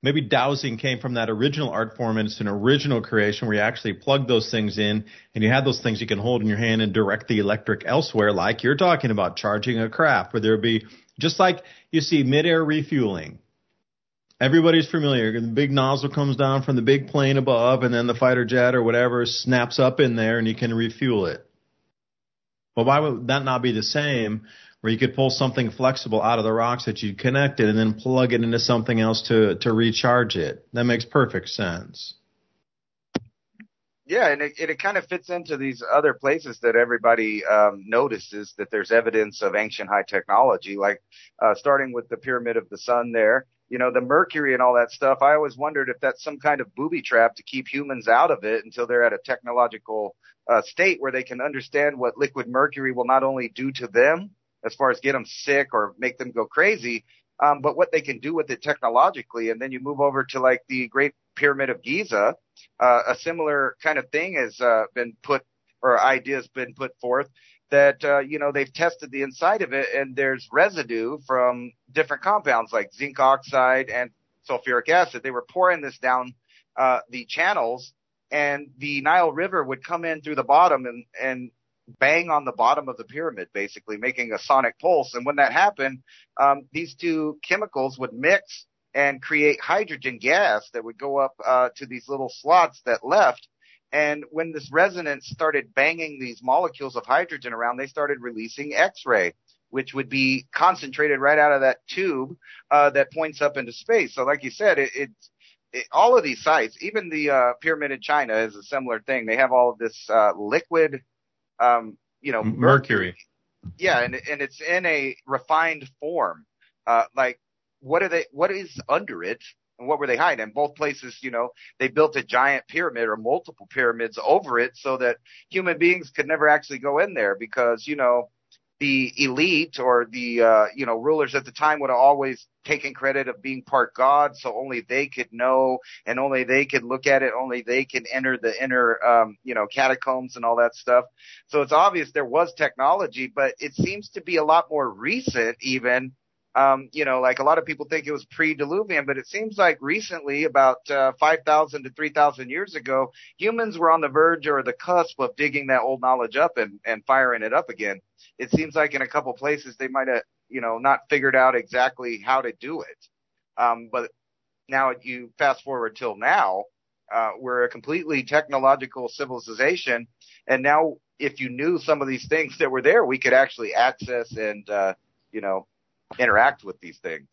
Maybe dowsing came from that original art form, and it's an original creation where you actually plug those things in, and you have those things you can hold in your hand and direct the electric elsewhere, like you're talking about charging a craft, where there would be, just like you see mid-air refueling. Everybody's familiar. The big nozzle comes down from the big plane above, and then the fighter jet or whatever snaps up in there, and you can refuel it. Well, why would that not be the same, where you could pull something flexible out of the rocks that you connected and then plug it into something else to recharge it? That makes perfect sense. Yeah, and it kind of fits into these other places that everybody notices that there's evidence of ancient high technology, like starting with the Pyramid of the Sun there. You know, the mercury and all that stuff, I always wondered if that's some kind of booby trap to keep humans out of it until they're at a technological state where they can understand what liquid mercury will not only do to them as far as get them sick or make them go crazy, but what they can do with it technologically. And then you move over to like the Great Pyramid of Giza. A similar kind of thing has been put, or ideas been put forth, that, they've tested the inside of it, and there's residue from different compounds like zinc oxide and sulfuric acid. They were pouring this down the channels, and the Nile River would come in through the bottom and bang on the bottom of the pyramid, basically making a sonic pulse. And when that happened, these two chemicals would mix and create hydrogen gas that would go up to these little slots that left. And when this resonance started banging these molecules of hydrogen around, they started releasing X-ray, which would be concentrated right out of that tube that points up into space. So like you said, all of these sites, even the pyramid in China is a similar thing. They have all of this liquid, mercury. Yeah, and it's in a refined form. What is under it? And what were they hiding? In both places, they built a giant pyramid or multiple pyramids over it so that human beings could never actually go in there because, the elite or the, rulers at the time would have always taken credit of being part God. So only they could know and only they could look at it. Only they can enter the inner, catacombs and all that stuff. So it's obvious there was technology, but it seems to be a lot more recent even. Like a lot of people think it was pre-Diluvian, but it seems like recently, about 5,000 to 3,000 years ago, humans were on the verge or the cusp of digging that old knowledge up and firing it up again. It seems like in a couple places they might have, not figured out exactly how to do it. But now you fast forward till now, we're a completely technological civilization. And now if you knew some of these things that were there, we could actually access and, interact with these things.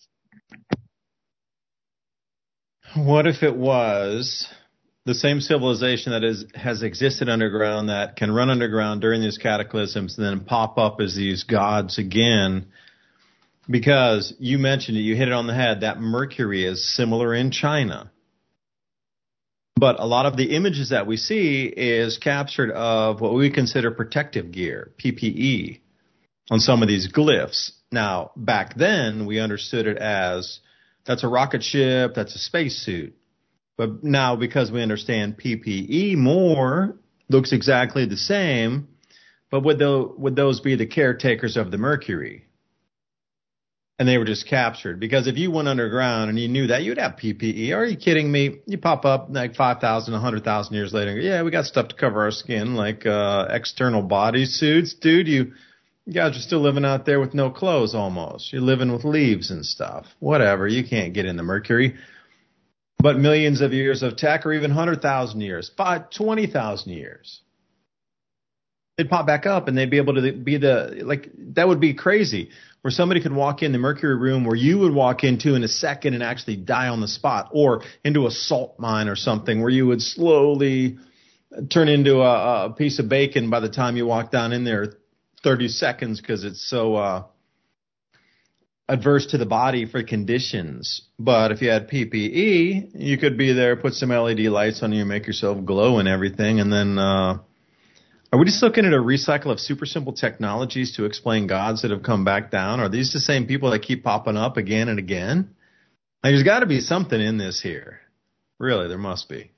What if it was the same civilization that has existed underground, that can run underground during these cataclysms and then pop up as these gods again? Because you mentioned it, you hit it on the head, that mercury is similar in China. But a lot of the images that we see is captured of what we consider protective gear, PPE, on some of these glyphs. Now, back then, we understood it as that's a rocket ship, that's a spacesuit. But now, because we understand PPE more, looks exactly the same, but would those be the caretakers of the mercury? And they were just captured. Because if you went underground and you knew that, you'd have PPE. Are you kidding me? You pop up like 5,000, 100,000 years later. Yeah, we got stuff to cover our skin, like external body suits. Dude, you guys are still living out there with no clothes almost. You're living with leaves and stuff. Whatever. You can't get in the mercury. But millions of years of tech, or even 100,000 years, 20,000 years, they'd pop back up and they'd be able to be that would be crazy. Where somebody could walk in the mercury room where you would walk into in a second and actually die on the spot, or into a salt mine or something where you would slowly turn into a piece of bacon by the time you walk down in there 30 seconds because it's so adverse to the body for conditions. But if you had PPE, you could be there, put some LED lights on you, make yourself glow and everything, and then are we just looking at a recycle of super simple technologies to explain gods that have come back down? Are these the same people that keep popping up again and again? There's got to be something in this here. Really, there must be.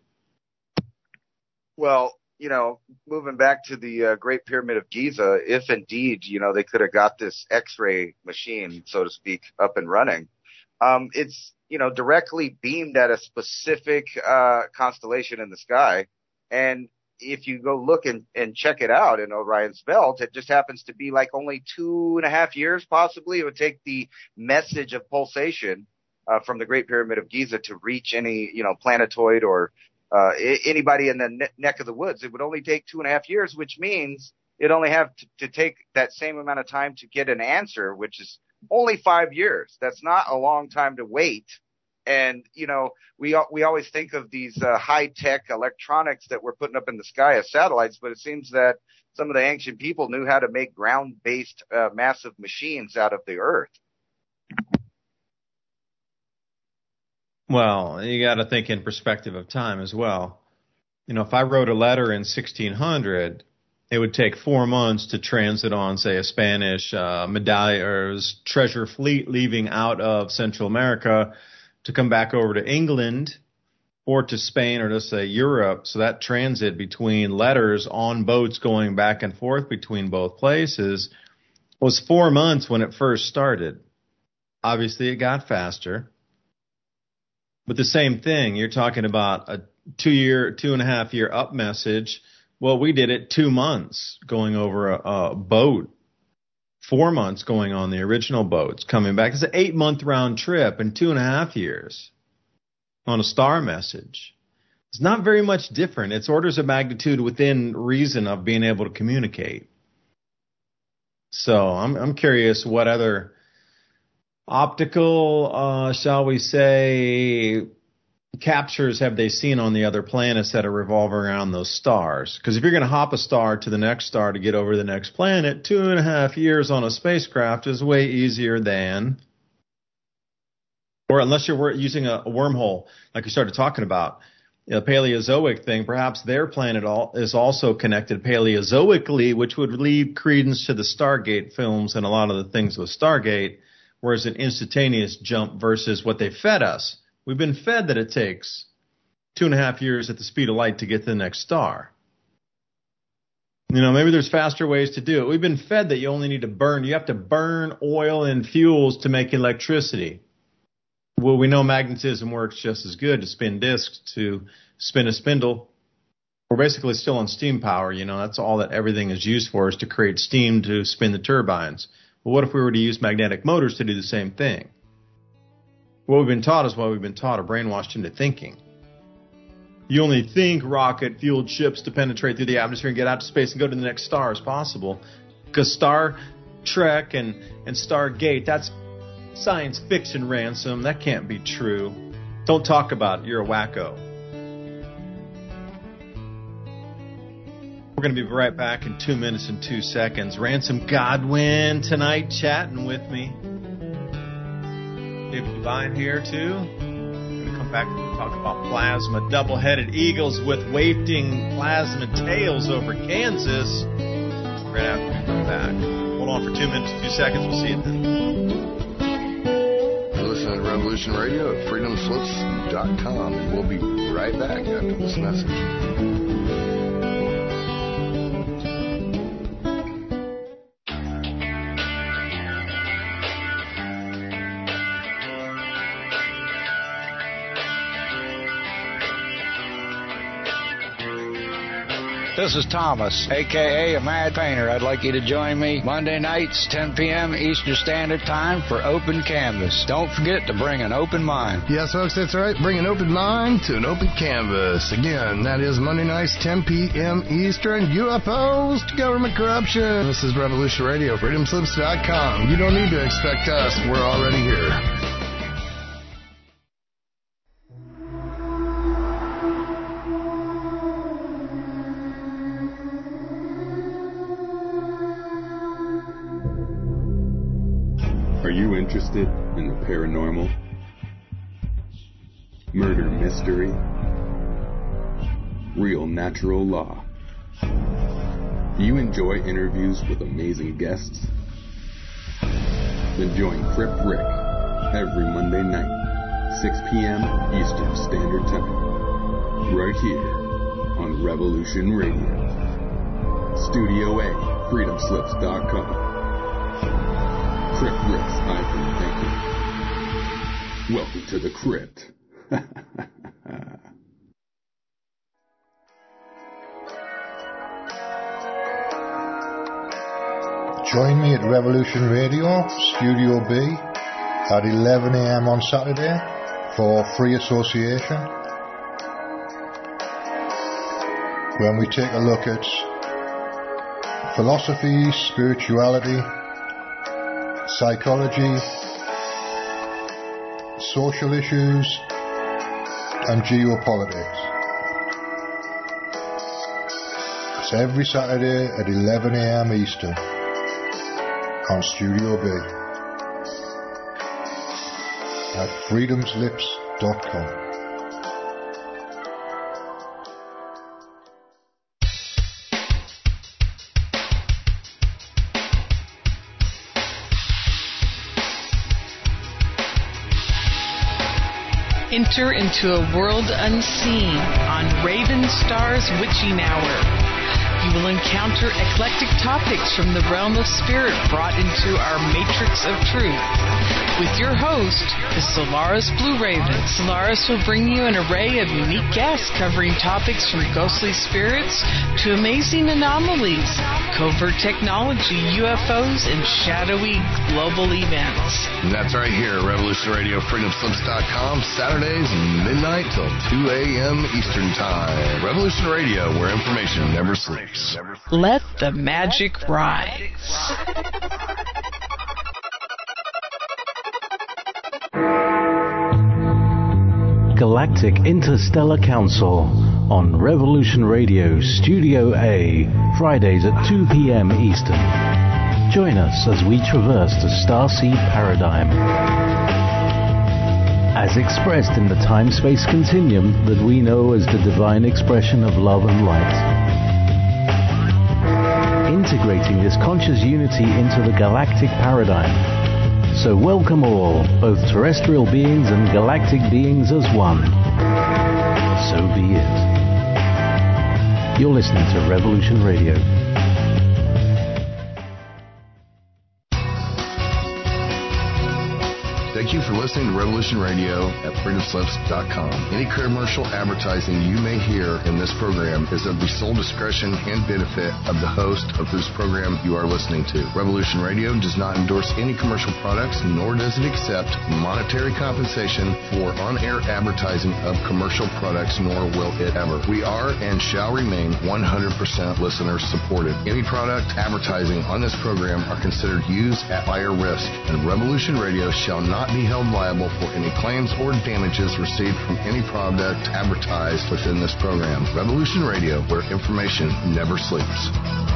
Well, moving back to the Great Pyramid of Giza, if indeed, they could have got this X-ray machine, so to speak, up and running, it's, directly beamed at a specific constellation in the sky. And if you go look and check it out in Orion's belt, it just happens to be like only 2.5 years, possibly. It would take the message of pulsation from the Great Pyramid of Giza to reach any, planetoid or anybody in the neck of the woods. It would only take 2.5 years, which means it only have to take that same amount of time to get an answer, which is only 5 years. That's not a long time to wait. And, we always think of these high-tech electronics that we're putting up in the sky as satellites, but it seems that some of the ancient people knew how to make ground-based massive machines out of the earth. Well, you got to think in perspective of time as well. If I wrote a letter in 1600, it would take 4 months to transit on, say, a Spanish medallion or treasure fleet leaving out of Central America to come back over to England or to Spain or to, say, Europe. So that transit between letters on boats going back and forth between both places was 4 months when it first started. Obviously, it got faster. But the same thing, you're talking about a 2.5 year up message. Well, we did it 2 months going over a boat. 4 months going on the original boats, coming back. It's an 8-month round trip in 2.5 years on a star message. It's not very much different. It's orders of magnitude within reason of being able to communicate. So I'm curious what other optical, shall we say, captures have they seen on the other planets that are revolving around those stars? Because if you're going to hop a star to the next star to get over the next planet, 2.5 years on a spacecraft is way easier than, or unless you're using a wormhole, like we started talking about, the Paleozoic thing, perhaps their planet is also connected Paleozoically, which would leave credence to the Stargate films and a lot of the things with Stargate, whereas an instantaneous jump versus what they fed us. We've been fed that it takes 2.5 years at the speed of light to get to the next star. Maybe there's faster ways to do it. We've been fed that you only need to burn. You have to burn oil and fuels to make electricity. Well, we know magnetism works just as good to spin disks, to spin a spindle. We're basically still on steam power. That's all that everything is used for, is to create steam to spin the turbines. Well, what if we were to use magnetic motors to do the same thing? What we've been taught is what we've been taught, or brainwashed into thinking. You only think rocket-fueled ships to penetrate through the atmosphere and get out to space and go to the next star is possible. Because Star Trek and Stargate, that's science fiction, Ransom. That can't be true. Don't talk about it. You're a wacko. We're going to be right back in 2 minutes and 2 seconds. Ransom Godwin tonight chatting with me. David Devine here, too. We're going to come back and talk about plasma. Double-headed eagles with wafting plasma tails over Kansas. Right after we come back. Hold on for 2 minutes and 2 seconds. We'll see you then. You're listening to Revolution Radio at freedomslips.com, and we'll be right back after this message. This is Thomas, a.k.a. a Mad Painter. I'd like you to join me Monday nights, 10 p.m. Eastern Standard Time for Open Canvas. Don't forget to bring an open mind. Yes, folks, that's right. Bring an open mind to an open canvas. Again, that is Monday nights, 10 p.m. Eastern. UFOs to government corruption. This is Revolution Radio, freedomslips.com. You don't need to expect us. We're already here. Are you interested in the paranormal, murder mystery, real natural law? Do you enjoy interviews with amazing guests? Then join Crip Rick every Monday night, 6 p.m. Eastern Standard Time, right here on Revolution Radio. Studio A, freedomslips.com. Crip Rick's Ivan Thinking. Welcome to the crypt. Join me at Revolution Radio, Studio B, at 11 a.m. on Saturday for Free Association, when we take a look at philosophy, spirituality, psychology, social issues, and geopolitics. It's every Saturday at 11 a.m. Eastern on Studio B at freedomslips.com. Enter into a world unseen on Raven Star's Witching Hour. You will encounter eclectic topics from the realm of spirit brought into our matrix of truth. With your host, the Solaris Blue Raven. Solaris will bring you an array of unique guests covering topics from ghostly spirits to amazing anomalies, covert technology, UFOs, and shadowy global events. And that's right here at Revolution Radio, freedomslips.com, Saturdays midnight till 2 a.m. Eastern Time. Revolution Radio, where information never sleeps. Let the magic rise. Galactic Interstellar Council on Revolution Radio Studio A, Fridays at 2 p.m. Eastern. Join us as we traverse the starseed paradigm, as expressed in the time-space continuum that we know as the divine expression of love and light. Integrating this conscious unity into the galactic paradigm. So welcome all, both terrestrial beings and galactic beings as one. So be it. You're listening to Revolution Radio. Thank you for listening to Revolution Radio at freedomslips.com. Any commercial advertising you may hear in this program is of the sole discretion and benefit of the host of whose program you are listening to. Revolution Radio does not endorse any commercial products, nor does it accept monetary compensation for on-air advertising of commercial products, nor will it ever. We are and shall remain 100% listener supported. Any product advertising on this program are considered used at higher risk, and Revolution Radio shall not be held liable for any claims or damages received from any product advertised within this program. Revolution Radio, where information never sleeps.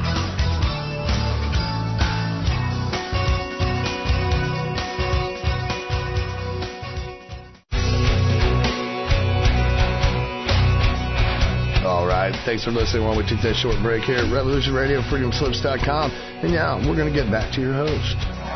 All right, thanks for listening while we took that short break here at Revolution Radio, freedomslips.com. And now we're going to get back to your host.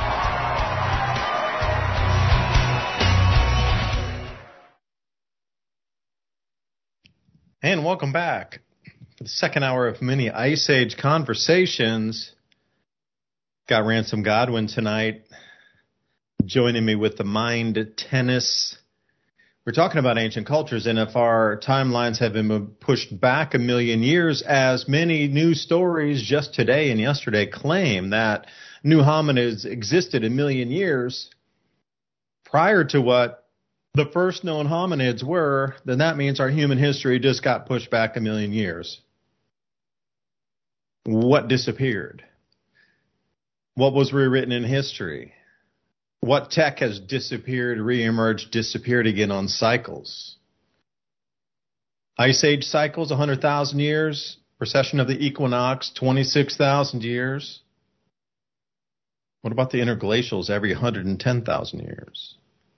And welcome back for the second hour of mini Ice Age conversations. Got Ransom Godwin tonight joining me with the Mind Tennis. We're talking about ancient cultures, and if our timelines have been pushed back 1,000,000 years, as many news stories just today and yesterday claim that new hominids existed 1,000,000 years prior to what the first known hominids were, then that means our human history just got pushed back 1,000,000 years. What disappeared? What was rewritten in history? What tech has disappeared, reemerged, disappeared again on cycles? Ice Age cycles, 100,000 years. Precession of the equinox, 26,000 years. What about the interglacials every 110,000 years?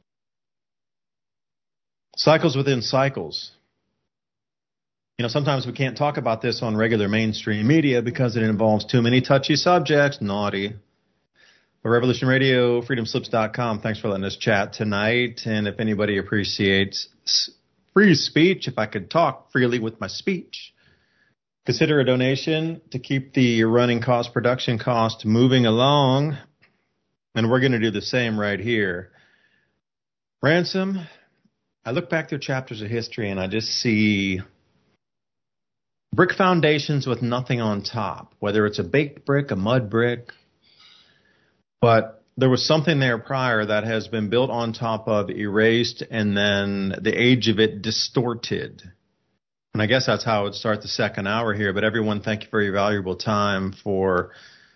Cycles within cycles. You know, sometimes we can't talk about this on regular mainstream media because it involves too many touchy subjects. Naughty. But Revolution Radio, freedomslips.com, thanks for letting us chat tonight. And if anybody appreciates free speech, if I could talk freely with my speech, consider a donation to keep the running cost, production cost moving along. And we're going to do the same right here. Ransom, I look back through chapters of history and I just see brick foundations with nothing on top, whether it's a baked brick, a mud brick. But there was something there prior that has been built on top of, erased, and then the age of it distorted. And I guess that's how it would start the second hour here. But everyone, thank you for your valuable time, for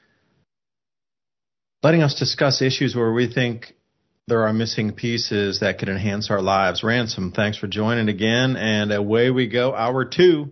letting us discuss issues where we think there are missing pieces that could enhance our lives. Ransom, thanks for joining again. And away we go, hour 2.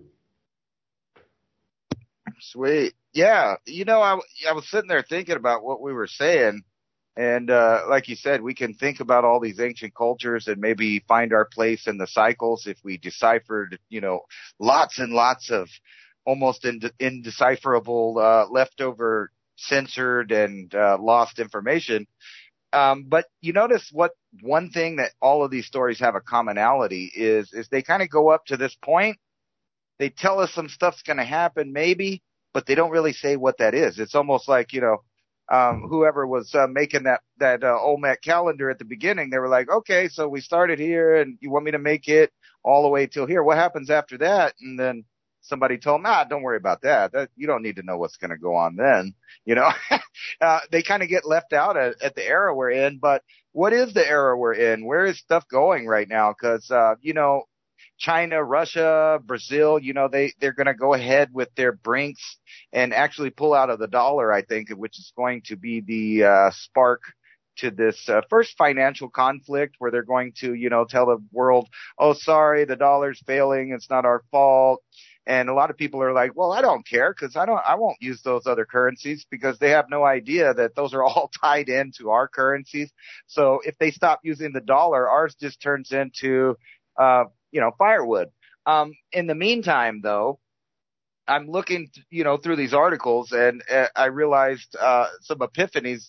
Sweet. Yeah. I was sitting there thinking about what we were saying. And like you said, we can think about all these ancient cultures and maybe find our place in the cycles if we deciphered, lots and lots of almost indecipherable leftover, censored, and lost information. But you notice one thing that all of these stories have a commonality is they kind of go up to this point. They tell us some stuff's going to happen maybe, but they don't really say what that is. It's almost like, whoever was making that Olmec calendar at the beginning, they were like, okay, so we started here and you want me to make it all the way till here. What happens after that? And then somebody told them, don't worry about that. You don't need to know what's going to go on then. They kind of get left out at the era we're in. But what is the era we're in? Where is stuff going right now? Because, China, Russia, Brazil, they're going to go ahead with their brinks and actually pull out of the dollar, I think, which is going to be the spark to this first financial conflict where they're going to, tell the world, oh, sorry, the dollar's failing. It's not our fault. And a lot of people are like, well, I don't care because I won't use those other currencies because they have no idea that those are all tied into our currencies. So if they stop using the dollar, ours just turns into, firewood. In the meantime, though, I'm looking, through these articles and I realized some epiphanies.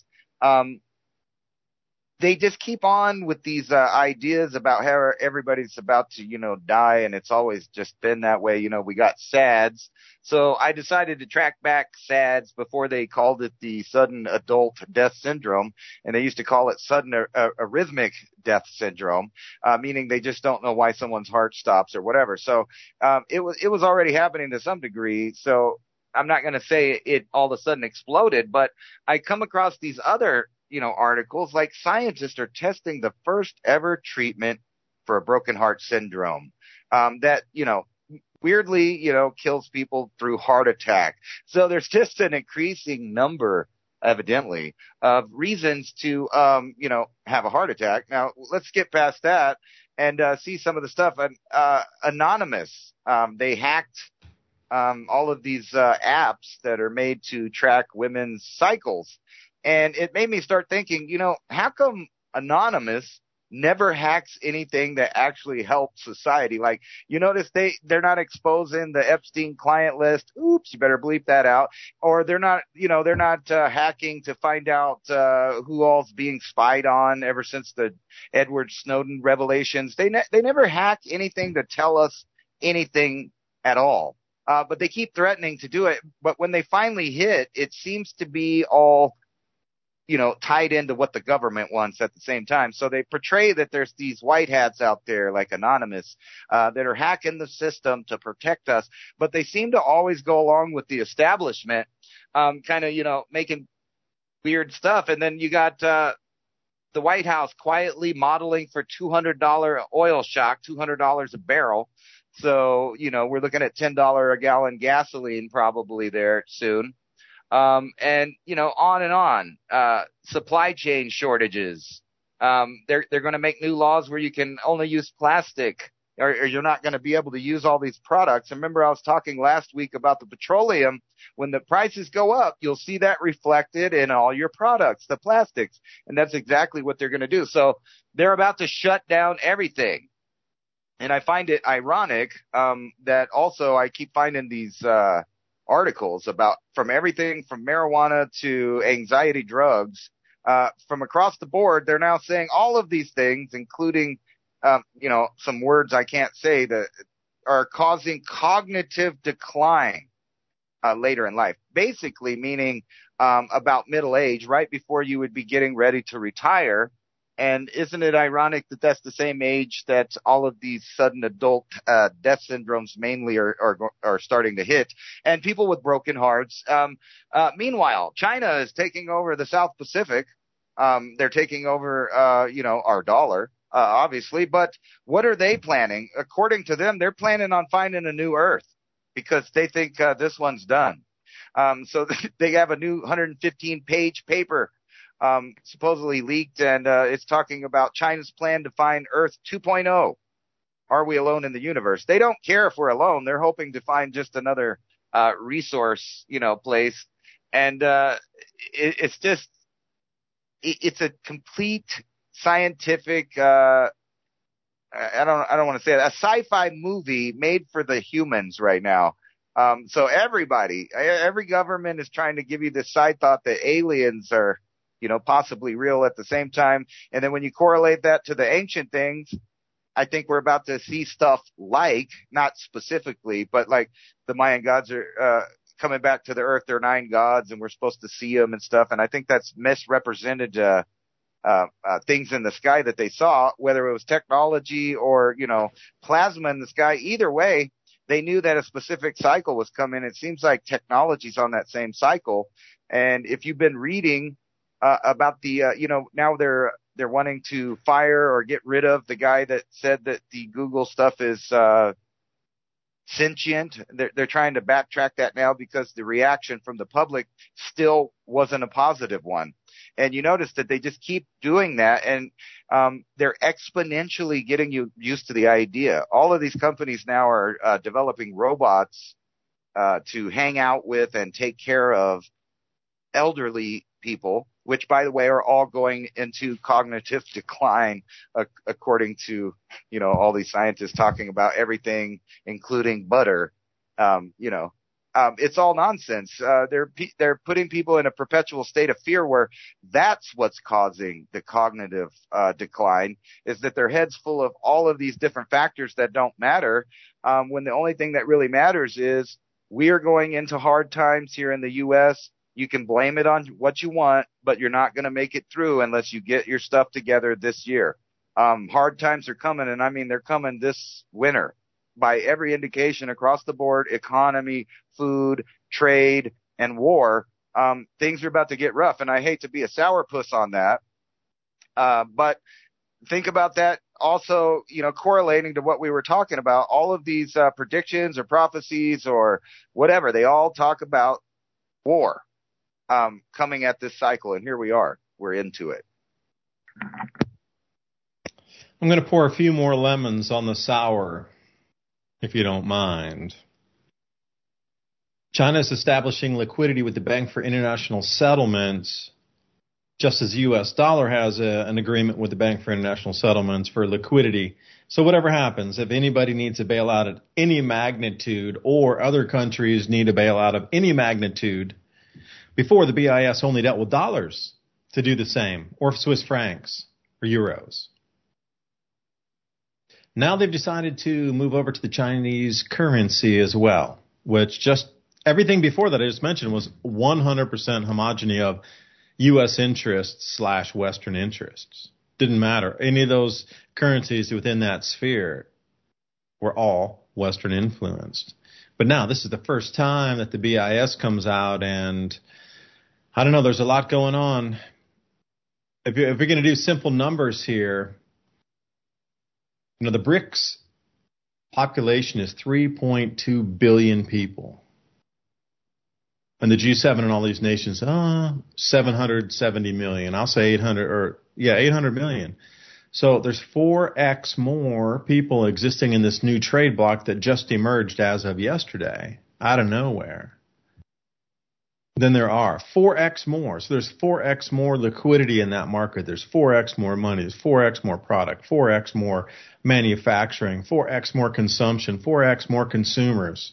They just keep on with these ideas about how everybody's about to, die, and it's always just been that way. We got SADS. So I decided to track back SADS before they called it the sudden adult death syndrome, and they used to call it sudden arrhythmic death syndrome, meaning they just don't know why someone's heart stops or whatever. So it was already happening to some degree. So I'm not going to say it all of a sudden exploded, but I come across these other articles like scientists are testing the first ever treatment for a broken heart syndrome, that, weirdly, kills people through heart attack. So there's just an increasing number, evidently, of reasons to, have a heart attack. Now let's get past that and, see some of the stuff. Anonymous, they hacked, all of these, apps that are made to track women's cycles. And it made me start thinking, how come Anonymous never hacks anything that actually helps society? Like, you notice they're not exposing the Epstein client list. Oops, you better bleep that out. Or they're not hacking to find out who all's being spied on ever since the Edward Snowden revelations. They never hack anything to tell us anything at all. But they keep threatening to do it. But when they finally hit, it seems to be all tied into what the government wants at the same time. So they portray that there's these white hats out there like Anonymous, that are hacking the system to protect us, but they seem to always go along with the establishment, making weird stuff. And then you got, the White House quietly modeling for $200 oil shock, $200 a barrel. So, we're looking at $10 a gallon gasoline probably there soon. On and on, supply chain shortages. They're going to make new laws where you can only use plastic or you're not going to be able to use all these products. Remember, I was talking last week about the petroleum. When the prices go up, you'll see that reflected in all your products, the plastics. And that's exactly what they're going to do. So they're about to shut down everything. And I find it ironic, that also I keep finding these, articles about from everything from marijuana to anxiety drugs, from across the board. They're now saying all of these things, including, some words I can't say, that are causing cognitive decline, later in life. Basically meaning, about middle age, right before you would be getting ready to retire. And isn't it ironic that that's the same age that all of these sudden adult death syndromes mainly are starting to hit, and people with broken hearts. Meanwhile, China is taking over the South Pacific. They're taking over, our dollar, obviously. But what are they planning? According to them, they're planning on finding a new Earth because they think this one's done. So they have a new 115-page paper supposedly leaked, and it's talking about China's plan to find Earth 2.0. Are we alone in the universe? They don't care if we're alone. They're hoping to find just another resource, place. And it's just it's a complete scientific I don't want to say it, a sci-fi movie made for the humans right now. So every government is trying to give you this side thought that aliens are possibly real at the same time. And then when you correlate that to the ancient things, I think we're about to see stuff like, not specifically, but like the Mayan gods are coming back to the earth. They're 9 gods and we're supposed to see them and stuff. And I think that's misrepresented things in the sky that they saw, whether it was technology or, plasma in the sky. Either way, they knew that a specific cycle was coming. It seems like technology's on that same cycle. And if you've been reading about the, now they're wanting to fire or get rid of the guy that said that the Google stuff is sentient. They're trying to backtrack that now because the reaction from the public still wasn't a positive one. And you notice that they just keep doing that, and they're exponentially getting you used to the idea. All of these companies now are developing robots to hang out with and take care of elderly people, which, by the way, are all going into cognitive decline, according to, all these scientists talking about everything, including butter. It's all nonsense. They're putting people in a perpetual state of fear where that's what's causing the cognitive decline, is that their head's full of all of these different factors that don't matter, when the only thing that really matters is we are going into hard times here in the U.S. You can blame it on what you want, but you're not going to make it through unless you get your stuff together this year. Hard times are coming, and I mean they're coming this winter. By every indication across the board, economy, food, trade, and war, things are about to get rough. And I hate to be a sourpuss on that, but think about that also, correlating to what we were talking about. All of these predictions or prophecies or whatever, they all talk about war coming at this cycle. And here we are. We're into it. I'm going to pour a few more lemons on the sour, if you don't mind. China is establishing liquidity with the Bank for International Settlements, just as the U.S. dollar has an agreement with the Bank for International Settlements for liquidity. So whatever happens, if anybody needs a bailout of any magnitude or other countries need a bailout of any magnitude, before the BIS only dealt with dollars to do the same, or Swiss francs or euros. Now they've decided to move over to the Chinese currency as well, which just everything before that I just mentioned was 100% homogeny of U.S. interests / Western interests. Didn't matter. Any of those currencies within that sphere were all Western influenced. But now this is the first time that the BIS comes out, and I don't know, there's a lot going on. If you're going to do simple numbers here, the BRICS population is 3.2 billion people. And the G7 and all these nations, 770 million. I'll say 800 million. So there's 4x more people existing in this new trade bloc that just emerged as of yesterday, out of nowhere. Than there are 4x more. So there's 4x more liquidity in that market. There's 4x more money. There's 4x more product, 4x more manufacturing, 4x more consumption, 4x more consumers.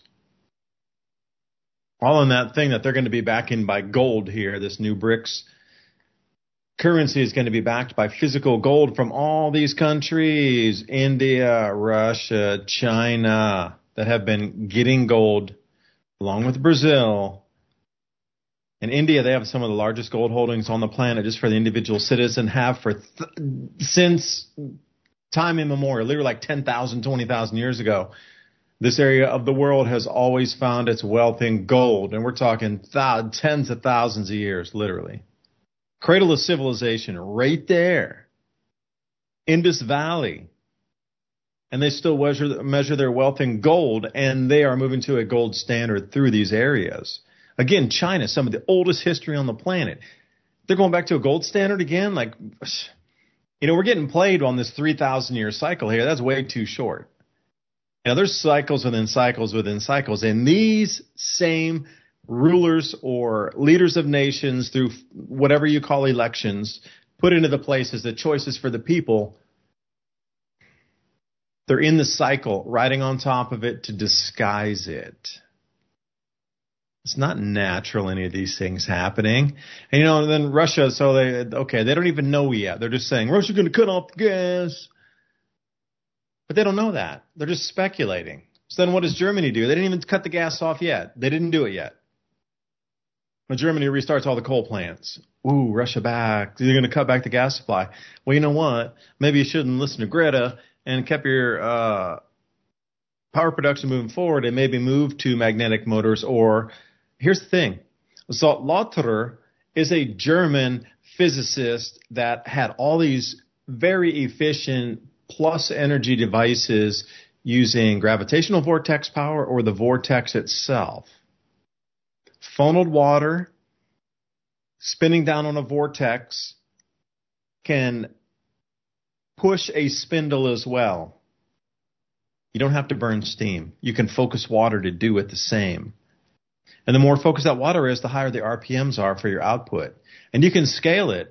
All in that thing that they're going to be backing by gold here. This new BRICS currency is going to be backed by physical gold from all these countries, India, Russia, China, that have been getting gold along with Brazil In India, they have some of the largest gold holdings on the planet just for the individual citizen, have for since time immemorial, literally like 10,000, 20,000 years ago. This area of the world has always found its wealth in gold, and we're talking tens of thousands of years, literally. Cradle of civilization right there. Indus Valley. And they still measure their wealth in gold, and they are moving to a gold standard through these areas. Again, China, some of the oldest history on the planet. They're going back to a gold standard again? Like, you know, we're getting played on this 3,000-year cycle here. That's way too short. Now, there's cycles within cycles within cycles, and these same rulers or leaders of nations through whatever you call elections put into the places, the choices for the people, they're in the cycle, riding on top of it to disguise it. It's not natural, any of these things happening. And, you know, then Russia, so they don't even know yet. They're just saying, Russia's going to cut off the gas. But they don't know that. They're just speculating. So then what does Germany do? They didn't even cut the gas off yet. They didn't do it yet. But Germany restarts all the coal plants. Ooh, Russia back. They're going to cut back the gas supply. Well, you know what? Maybe you shouldn't listen to Greta and kept your power production moving forward and maybe move to magnetic motors. Or here's the thing. Zoltler is a German physicist that had all these very efficient plus energy devices using gravitational vortex power or the vortex itself. Funneled water spinning down on a vortex can push a spindle as well. You don't have to burn steam. You can focus water to do it the same. And the more focused that water is, the higher the RPMs are for your output. And you can scale it.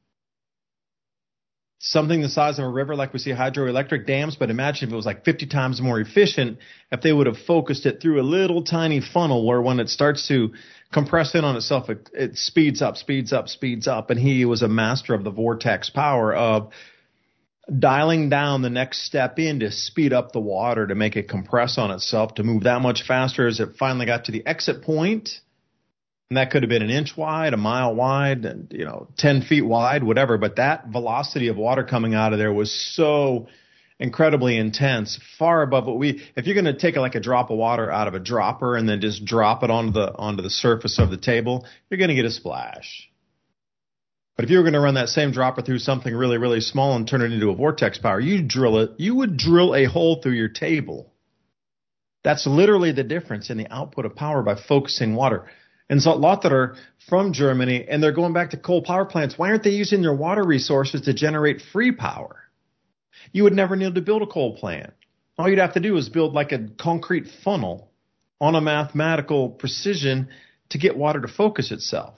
Something the size of a river like we see hydroelectric dams, but imagine if it was like 50 times more efficient if they would have focused it through a little tiny funnel where when it starts to compress in on itself, it speeds up. And he was a master of the vortex power of dialing down the next step in to speed up the water to make it compress on itself to move that much faster as it finally got to the exit point. And that could have been an inch wide, a mile wide, and 10 feet wide, whatever. But that velocity of water coming out of there was so incredibly intense, far above what if you're going to take like a drop of water out of a dropper and then just drop it onto the surface of the table, you're going to get a splash. But if you were going to run that same dropper through something really, really small and turn it into a vortex power, you would drill a hole through your table. That's literally the difference in the output of power by focusing water. And Zoltler from Germany, and they're going back to coal power plants. Why aren't they using their water resources to generate free power? You would never need to build a coal plant. All you'd have to do is build like a concrete funnel on a mathematical precision to get water to focus itself.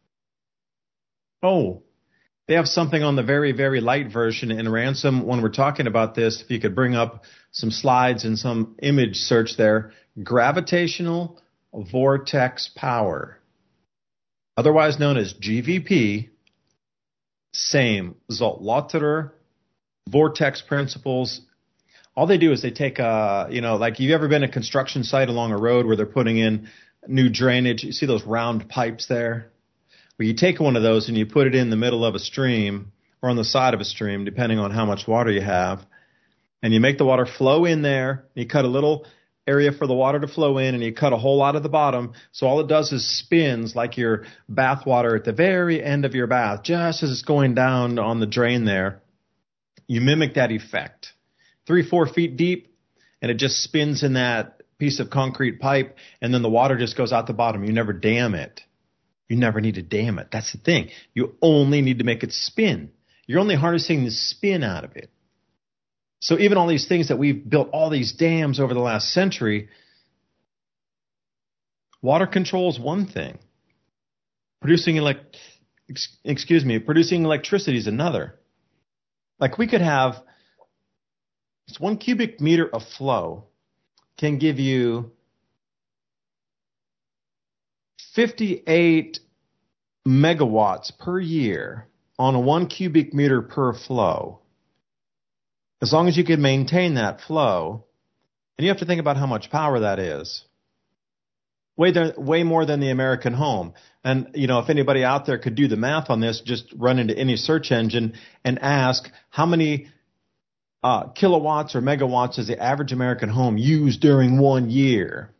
Oh, they have something on the very, very light version in Ransom. When we're talking about this, if you could bring up some slides and some image search there, gravitational vortex power, otherwise known as GVP, same Zoltler vortex principles. All they do is they take like you've ever been a construction site along a road where they're putting in new drainage. You see those round pipes there? Well, you take one of those and you put it in the middle of a stream or on the side of a stream, depending on how much water you have, and you make the water flow in there. You cut a little area for the water to flow in, and you cut a hole out of the bottom. So all it does is spins like your bath water at the very end of your bath, just as it's going down on the drain there. You mimic that effect. 3-4 feet deep, and it just spins in that piece of concrete pipe, and then the water just goes out the bottom. You never dam it. You never need to dam it. That's the thing. You only need to make it spin. You're only harnessing the spin out of it. So even all these things that we've built, all these dams over the last century, water control is one thing. Producing electricity is another. Like we could have, it's 1 cubic meter of flow can give you 58 megawatts per year on a 1 cubic meter per flow. As long as you can maintain that flow, and you have to think about how much power that is. way more than the American home. And, if anybody out there could do the math on this, just run into any search engine and ask how many kilowatts or megawatts does the average American home use during 1 year.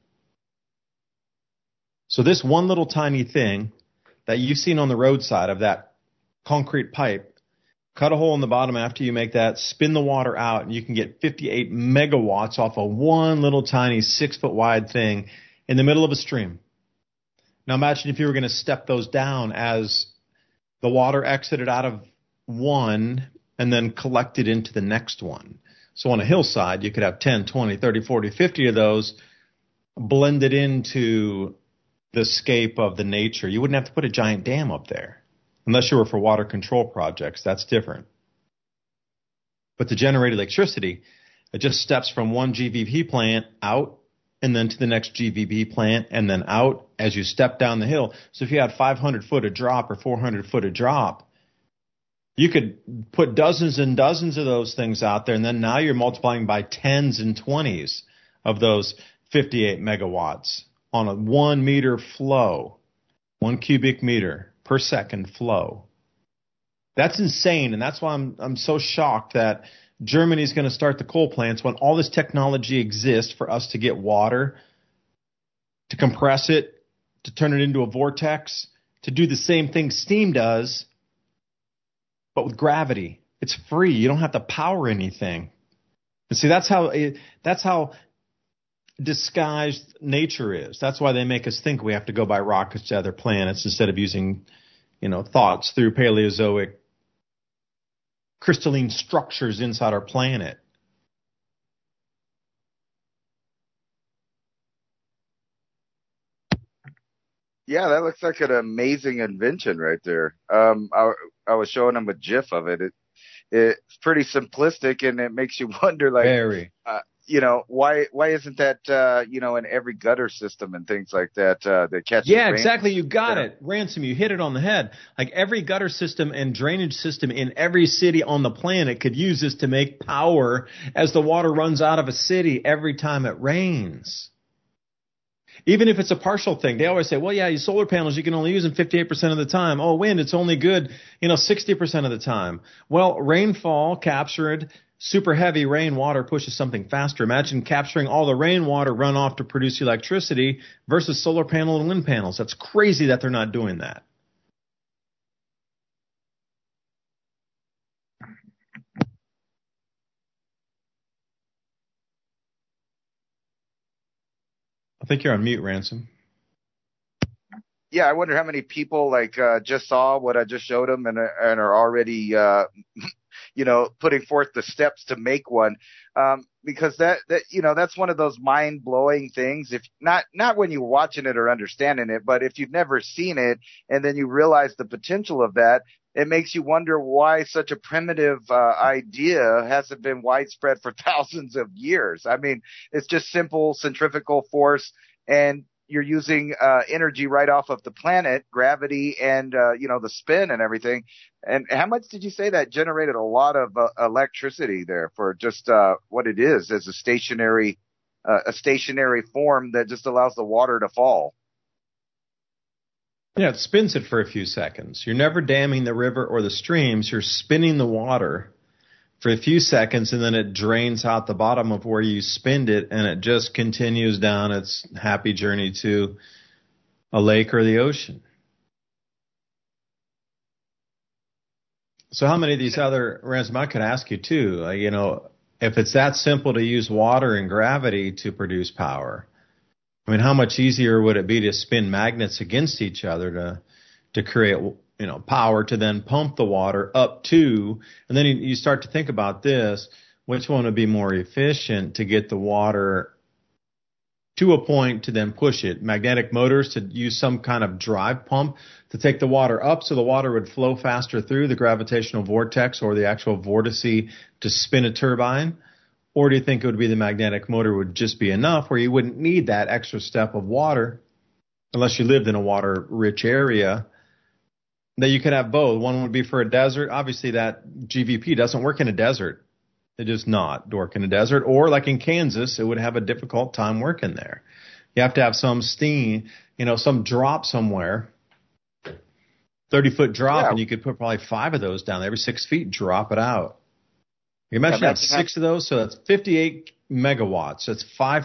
So this one little tiny thing that you've seen on the roadside of that concrete pipe, cut a hole in the bottom after you make that, spin the water out, and you can get 58 megawatts off of one little tiny 6-foot wide thing in the middle of a stream. Now imagine if you were going to step those down as the water exited out of one and then collected into the next one. So on a hillside, you could have 10, 20, 30, 40, 50 of those blended into the scape of the nature. You wouldn't have to put a giant dam up there unless you were for water control projects. That's different. But to generate electricity, it just steps from one GVP plant out and then to the next GVP plant and then out as you step down the hill. So if you had 500 foot of drop or 400 foot of drop, you could put dozens and dozens of those things out there, and then now you're multiplying by 10s and 20s of those 58 megawatts on a 1 meter flow, 1 cubic meter per second flow. That's insane, and that's why I'm so shocked that Germany's going to start the coal plants when all this technology exists for us to get water, to compress it, to turn it into a vortex, to do the same thing steam does, but with gravity. It's free. You don't have to power anything. And see, that's how disguised nature is. That's why they make us think we have to go by rockets to other planets instead of using, thoughts through Paleozoic crystalline structures inside our planet. Yeah, that looks like an amazing invention right there. I was showing them a GIF of it. It's pretty simplistic, and it makes you wonder, like, very. Why isn't that, in every gutter system and things like that, that catches Yeah, rain? exactly. You got it. Ransom, you hit it on the head. Like every gutter system and drainage system in every city on the planet could use this to make power as the water runs out of a city every time it rains. Even if it's a partial thing, they always say, well, yeah, your solar panels, you can only use them 58% of the time. Oh, wind, it's only good, 60% of the time. Well, rainfall captured super heavy rainwater pushes something faster. Imagine capturing all the rainwater runoff to produce electricity versus solar panel and wind panels. That's crazy that they're not doing that. I think you're on mute, Ransom. Yeah, I wonder how many people just saw what I just showed them and are already putting forth the steps to make one. Because that's one of those mind blowing things. If not when you're watching it or understanding it, but if you've never seen it and then you realize the potential of that, it makes you wonder why such a primitive idea hasn't been widespread for thousands of years. I mean, it's just simple centrifugal force, and you're using energy right off of the planet, gravity, and the spin and everything. And how much did you say that generated a lot of electricity there for just what it is as a stationary form that just allows the water to fall? Yeah, it spins it for a few seconds. You're never damming the river or the streams. You're spinning the water for a few seconds, and then it drains out the bottom of where you spinned it, and it just continues down its happy journey to a lake or the ocean. So how many of these other, Ransom, I could ask you too, if it's that simple to use water and gravity to produce power, I mean, how much easier would it be to spin magnets against each other to create, power to then pump the water up to, and then you start to think about this, which one would be more efficient to get the water to a point to then push it? Magnetic motors to use some kind of drive pump to take the water up so the water would flow faster through the gravitational vortex or the actual vortice to spin a turbine? Or do you think it would be the magnetic motor would just be enough where you wouldn't need that extra step of water unless you lived in a water-rich area, that you could have both? One would be for a desert. Obviously, that GVP doesn't work in a desert. It does not work in a desert. Or like in Kansas, it would have a difficult time working there You have to have some steam, some drop somewhere, 30-foot drop, and you could put probably 5 of those down there. Every 6 feet, drop it out. You imagine have 6 of those, so that's 58 megawatts. That's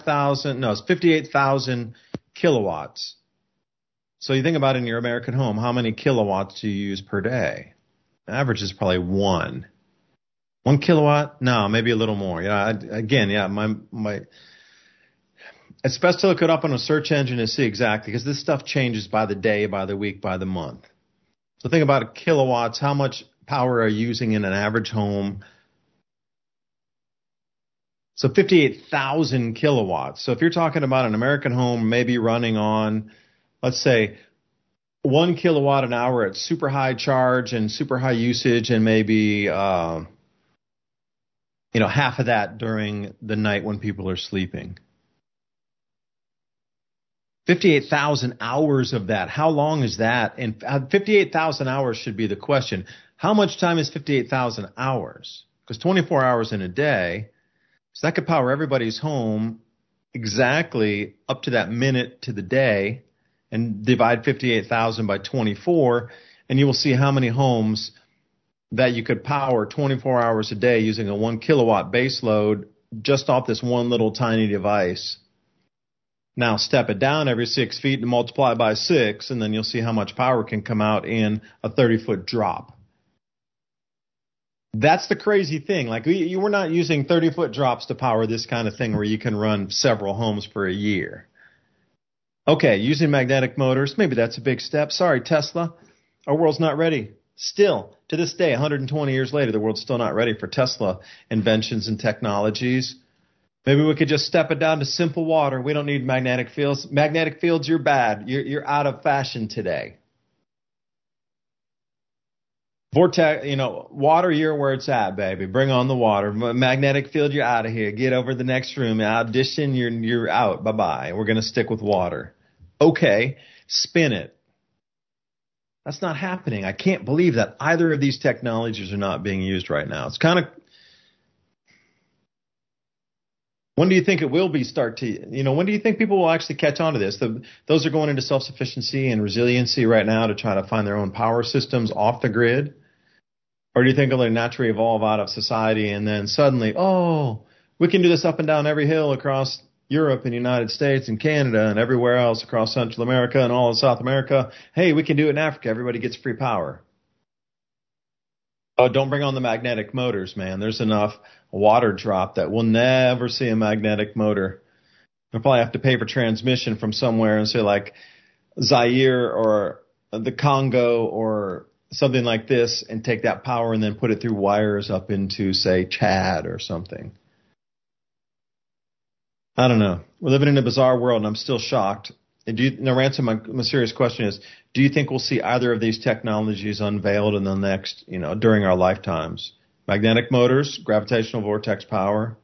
58,000 kilowatts. So you think about it in your American home, how many kilowatts do you use per day? The average is probably 1. 1 kilowatt? No, maybe a little more. It's best to look it up on a search engine and see exactly, because this stuff changes by the day, by the week, by the month. So think about kilowatts. How much power are you using in an average home? So 58,000 kilowatts. So if you're talking about an American home maybe running on, let's say, 1 kilowatt an hour at super high charge and super high usage, and maybe half of that during the night when people are sleeping. 58,000 hours of that. How long is that? And 58,000 hours should be the question. How much time is 58,000 hours? Because 24 hours in a day, so that could power everybody's home exactly up to that minute to the day, and divide 58,000 by 24, and you will see how many homes that you could power 24 hours a day using a 1 kilowatt base load just off this one little tiny device. Now step it down every 6 feet and multiply by 6, and then you'll see how much power can come out in a 30-foot drop. That's the crazy thing. Like, you were not using 30-foot drops to power this kind of thing where you can run several homes for a year. Okay, using magnetic motors, maybe that's a big step. Sorry, Tesla, our world's not ready. Still, to this day, 120 years later, the world's still not ready for Tesla inventions and technologies. Maybe we could just step it down to simple water. We don't need magnetic fields. Magnetic fields, you're bad. You're out of fashion today. Vortex, water, you're where it's at, baby. Bring on the water. Magnetic field, you're out of here. Get over the next room. Audition, you're out. Bye-bye. We're going to stick with water. Okay, spin it. That's not happening. I can't believe that either of these technologies are not being used right now. It's kind of... When do you think it will be when do you think people will actually catch on to this? Those are going into self-sufficiency and resiliency right now to try to find their own power systems off the grid? Or do you think they'll naturally evolve out of society and then suddenly, we can do this up and down every hill across Europe and the United States and Canada and everywhere else across Central America and all of South America. Hey, we can do it in Africa. Everybody gets free power. Oh, don't bring on the magnetic motors, man. There's enough water drop that we'll never see a magnetic motor. They'll probably have to pay for transmission from somewhere and say like Zaire or the Congo or something like this and take that power and then put it through wires up into, say, Chad or something. I don't know. We're living in a bizarre world, and I'm still shocked. Answer my serious question is, do you think we'll see either of these technologies unveiled in the next, during our lifetimes? Magnetic motors, gravitational vortex power?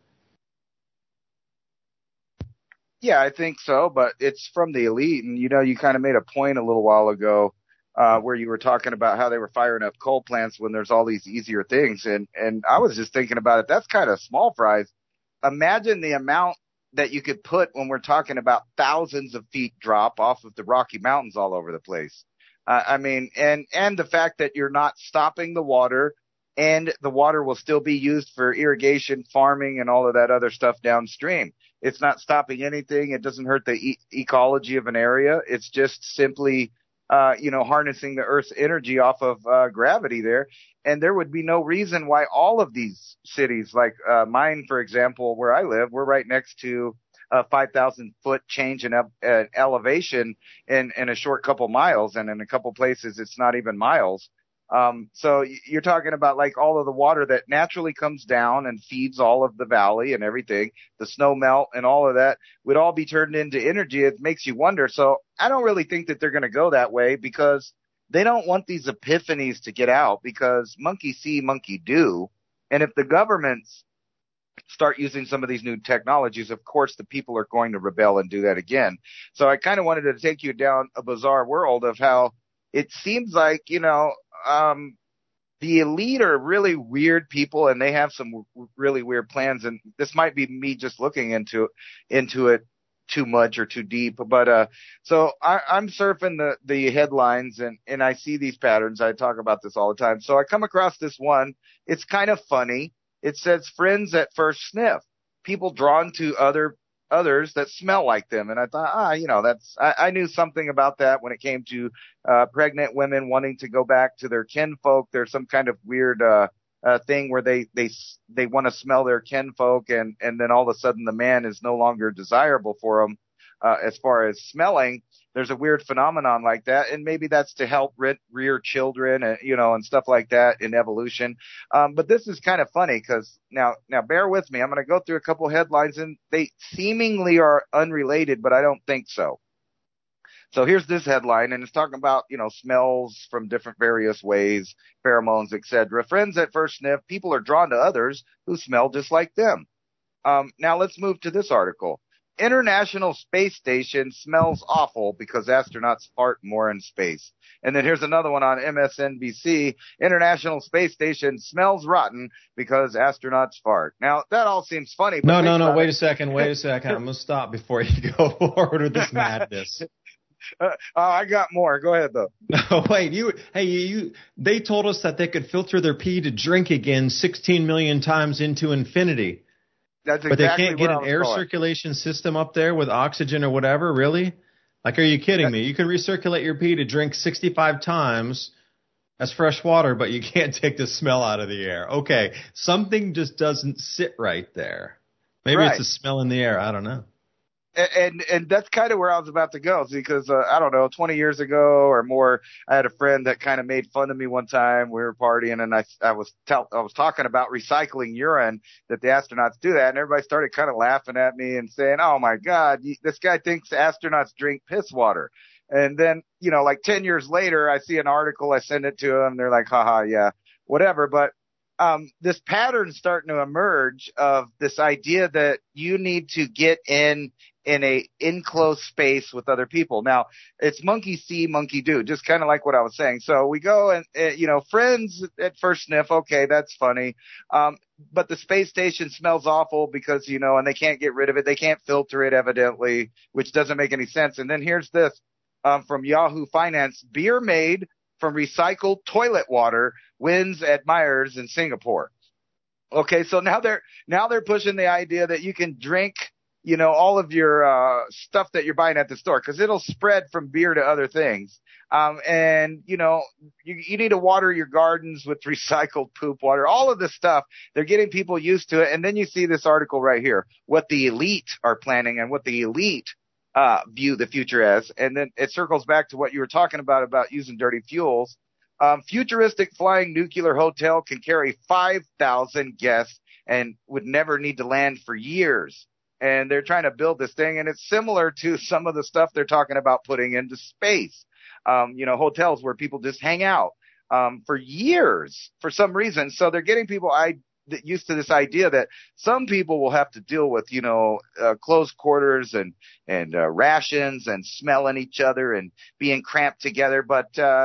Yeah, I think so, but it's from the elite. And, you kind of made a point a little while ago where you were talking about how they were firing up coal plants when there's all these easier things. And I was just thinking about it. That's kind of small fries. Imagine the amount that you could put when we're talking about thousands of feet drop off of the Rocky Mountains all over the place. And the fact that you're not stopping the water, and the water will still be used for irrigation, farming, and all of that other stuff downstream. It's not stopping anything. It doesn't hurt the ecology of an area. It's just simply, harnessing the Earth's energy off of gravity there. And there would be no reason why all of these cities, like mine, for example, where I live, we're right next to a 5,000 foot change in elevation in a short couple miles. And in a couple places, it's not even miles. So you're talking about like all of the water that naturally comes down and feeds all of the valley and everything, the snow melt and all of that would all be turned into energy. It makes you wonder. So I don't really think that they're going to go that way because they don't want these epiphanies to get out, because monkey see, monkey do. And if the governments start using some of these new technologies, of course, the people are going to rebel and do that again. So I kind of wanted to take you down a bizarre world of how it seems like, the elite are really weird people, and they have some really weird plans. And this might be me just looking into it too much or too deep. But so I'm surfing the headlines and I see these patterns. I talk about this all the time. So I come across this one. It's kind of funny. It says friends at first sniff. People drawn to others that smell like them. And I thought, I knew something about that when it came to pregnant women wanting to go back to their kinfolk. There's some kind of weird thing where they want to smell their kinfolk, and then all of a sudden the man is no longer desirable for them as far as smelling. There's a weird phenomenon like that, and maybe that's to help rear children, and stuff like that in evolution. But this is kind of funny because now bear with me. I'm going to go through a couple headlines, and they seemingly are unrelated, but I don't think so. So here's this headline, and it's talking about, smells from different various ways, pheromones, etc. Friends at first sniff. People are drawn to others who smell just like them. Now let's move to this article. International Space Station smells awful because astronauts fart more in space. And then here's another one on MSNBC. International Space Station smells rotten because astronauts fart. Now, that all seems funny. But No. Wait a second. I'm going to stop before you go forward with this madness. I got more. Go ahead, though. No, wait. They told us that they could filter their pee to drink again 16 million times into infinity. That's exactly but they can't get an air circulation system up there with oxygen or whatever, really? Like, are you kidding me? You can recirculate your pee to drink 65 times as fresh water, but you can't take the smell out of the air. Okay, something just doesn't sit right there. Maybe It's a smell in the air. I don't know. And that's kind of where I was about to go, because I don't know, 20 years ago or more, I had a friend that kind of made fun of me one time. We were partying, and I was talking about recycling urine, that the astronauts do that, and everybody started kind of laughing at me and saying, "Oh my God, this guy thinks astronauts drink piss water." And then, like 10 years later, I see an article, I send it to them, they're like, "Haha, yeah, whatever." But this pattern's starting to emerge of this idea that you need to get in a enclosed space with other people. Now, it's monkey see, monkey do, just kind of like what I was saying. So we go and, friends at first sniff. Okay, that's funny. But the space station smells awful because, and they can't get rid of it. They can't filter it, evidently, which doesn't make any sense. And then here's this from Yahoo Finance. Beer made from recycled toilet water wins admirers in Singapore. Okay, so now they're pushing the idea that you can drink all of your stuff that you're buying at the store, because it'll spread from beer to other things. And you need to water your gardens with recycled poop water, all of this stuff. They're getting people used to it. And then you see this article right here, what the elite are planning and what the elite view the future as. And then it circles back to what you were talking about using dirty fuels. Futuristic flying nuclear hotel can carry 5,000 guests and would never need to land for years. And they're trying to build this thing, and it's similar to some of the stuff they're talking about putting into space. Hotels where people just hang out for years for some reason. So they're getting people used to this idea that some people will have to deal with, close quarters and rations and smelling each other and being cramped together. But,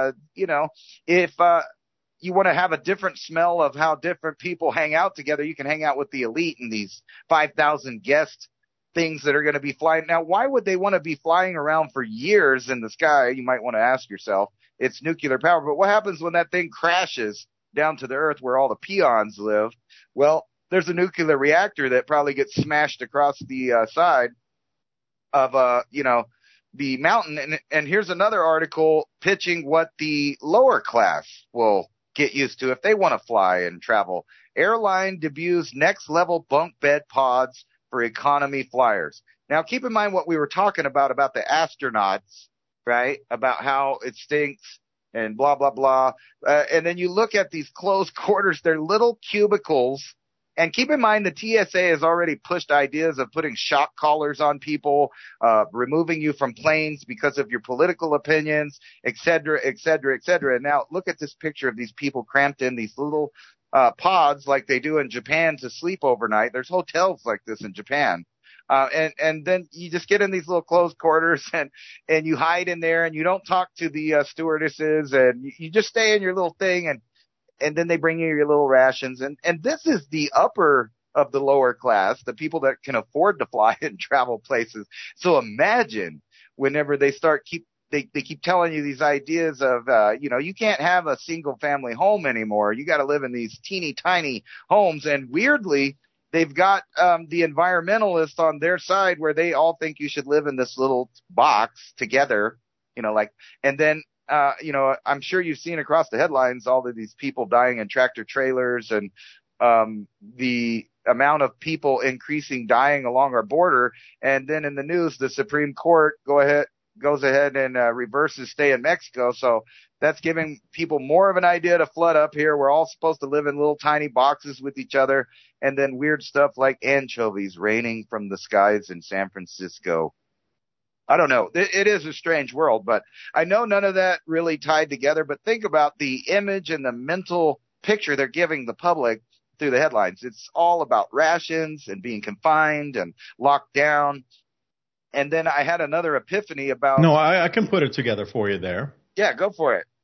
if you want to have a different smell of how different people hang out together, you can hang out with the elite and these 5,000 guest things that are going to be flying. Now, why would they want to be flying around for years in the sky? You might want to ask yourself. It's nuclear power. But what happens when that thing crashes down to the earth where all the peons live? Well, there's a nuclear reactor that probably gets smashed across the side of, the mountain. And here's another article pitching what the lower class will get used to if they want to fly and travel. Airline debuts next level bunk bed pods for economy flyers. Now, keep in mind what we were talking about the astronauts, right? About how it stinks and blah, blah, blah. And then you look at these closed quarters, they're little cubicles. And keep in mind, the TSA has already pushed ideas of putting shock collars on people, removing you from planes because of your political opinions, et cetera, et cetera, et cetera. And now look at this picture of these people cramped in these little pods like they do in Japan to sleep overnight. There's hotels like this in Japan. And then you just get in these little closed quarters and you hide in there and you don't talk to the stewardesses and you just stay in your little thing and then they bring you your little rations. And this is the upper of the lower class, the people that can afford to fly and travel places. So imagine whenever they keep telling you these ideas of, you can't have a single family home anymore. You got to live in these teeny tiny homes. And weirdly, they've got the environmentalists on their side where they all think you should live in this little box together, and then, I'm sure you've seen across the headlines all of these people dying in tractor trailers and the amount of people increasing dying along our border. And then in the news, the Supreme Court goes ahead and reverses stay in Mexico. So that's giving people more of an idea to flood up here. We're all supposed to live in little tiny boxes with each other. And then weird stuff like anchovies raining from the skies in San Francisco. I don't know. It is a strange world, but I know none of that really tied together. But think about the image and the mental picture they're giving the public through the headlines. It's all about rations and being confined and locked down. And then I had another epiphany about... No, I can put it together for you there. Yeah, go for it.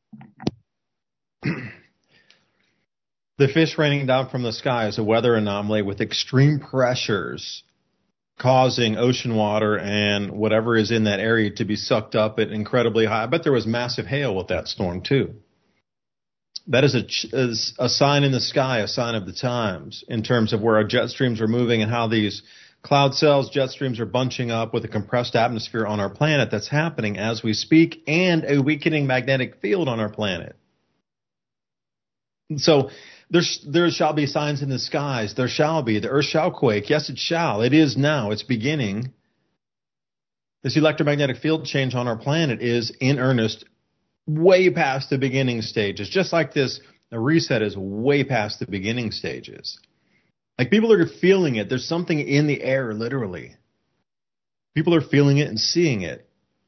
The fish raining down from the sky is a weather anomaly with extreme pressures causing ocean water and whatever is in that area to be sucked up at incredibly high. I bet there was massive hail with that storm, too. That is a sign in the sky, a sign of the times in terms of where our jet streams are moving and how these cloud cells, jet streams are bunching up with a compressed atmosphere on our planet that's happening as we speak, and a weakening magnetic field on our planet. So there shall be signs in the skies. There shall be. The earth shall quake. Yes, it shall. It is now. It's beginning. This electromagnetic field change on our planet is in earnest way past the beginning stages. Just like this, the reset is way past the beginning stages. Like people are feeling it. There's something in the air, literally. People are feeling it and seeing it.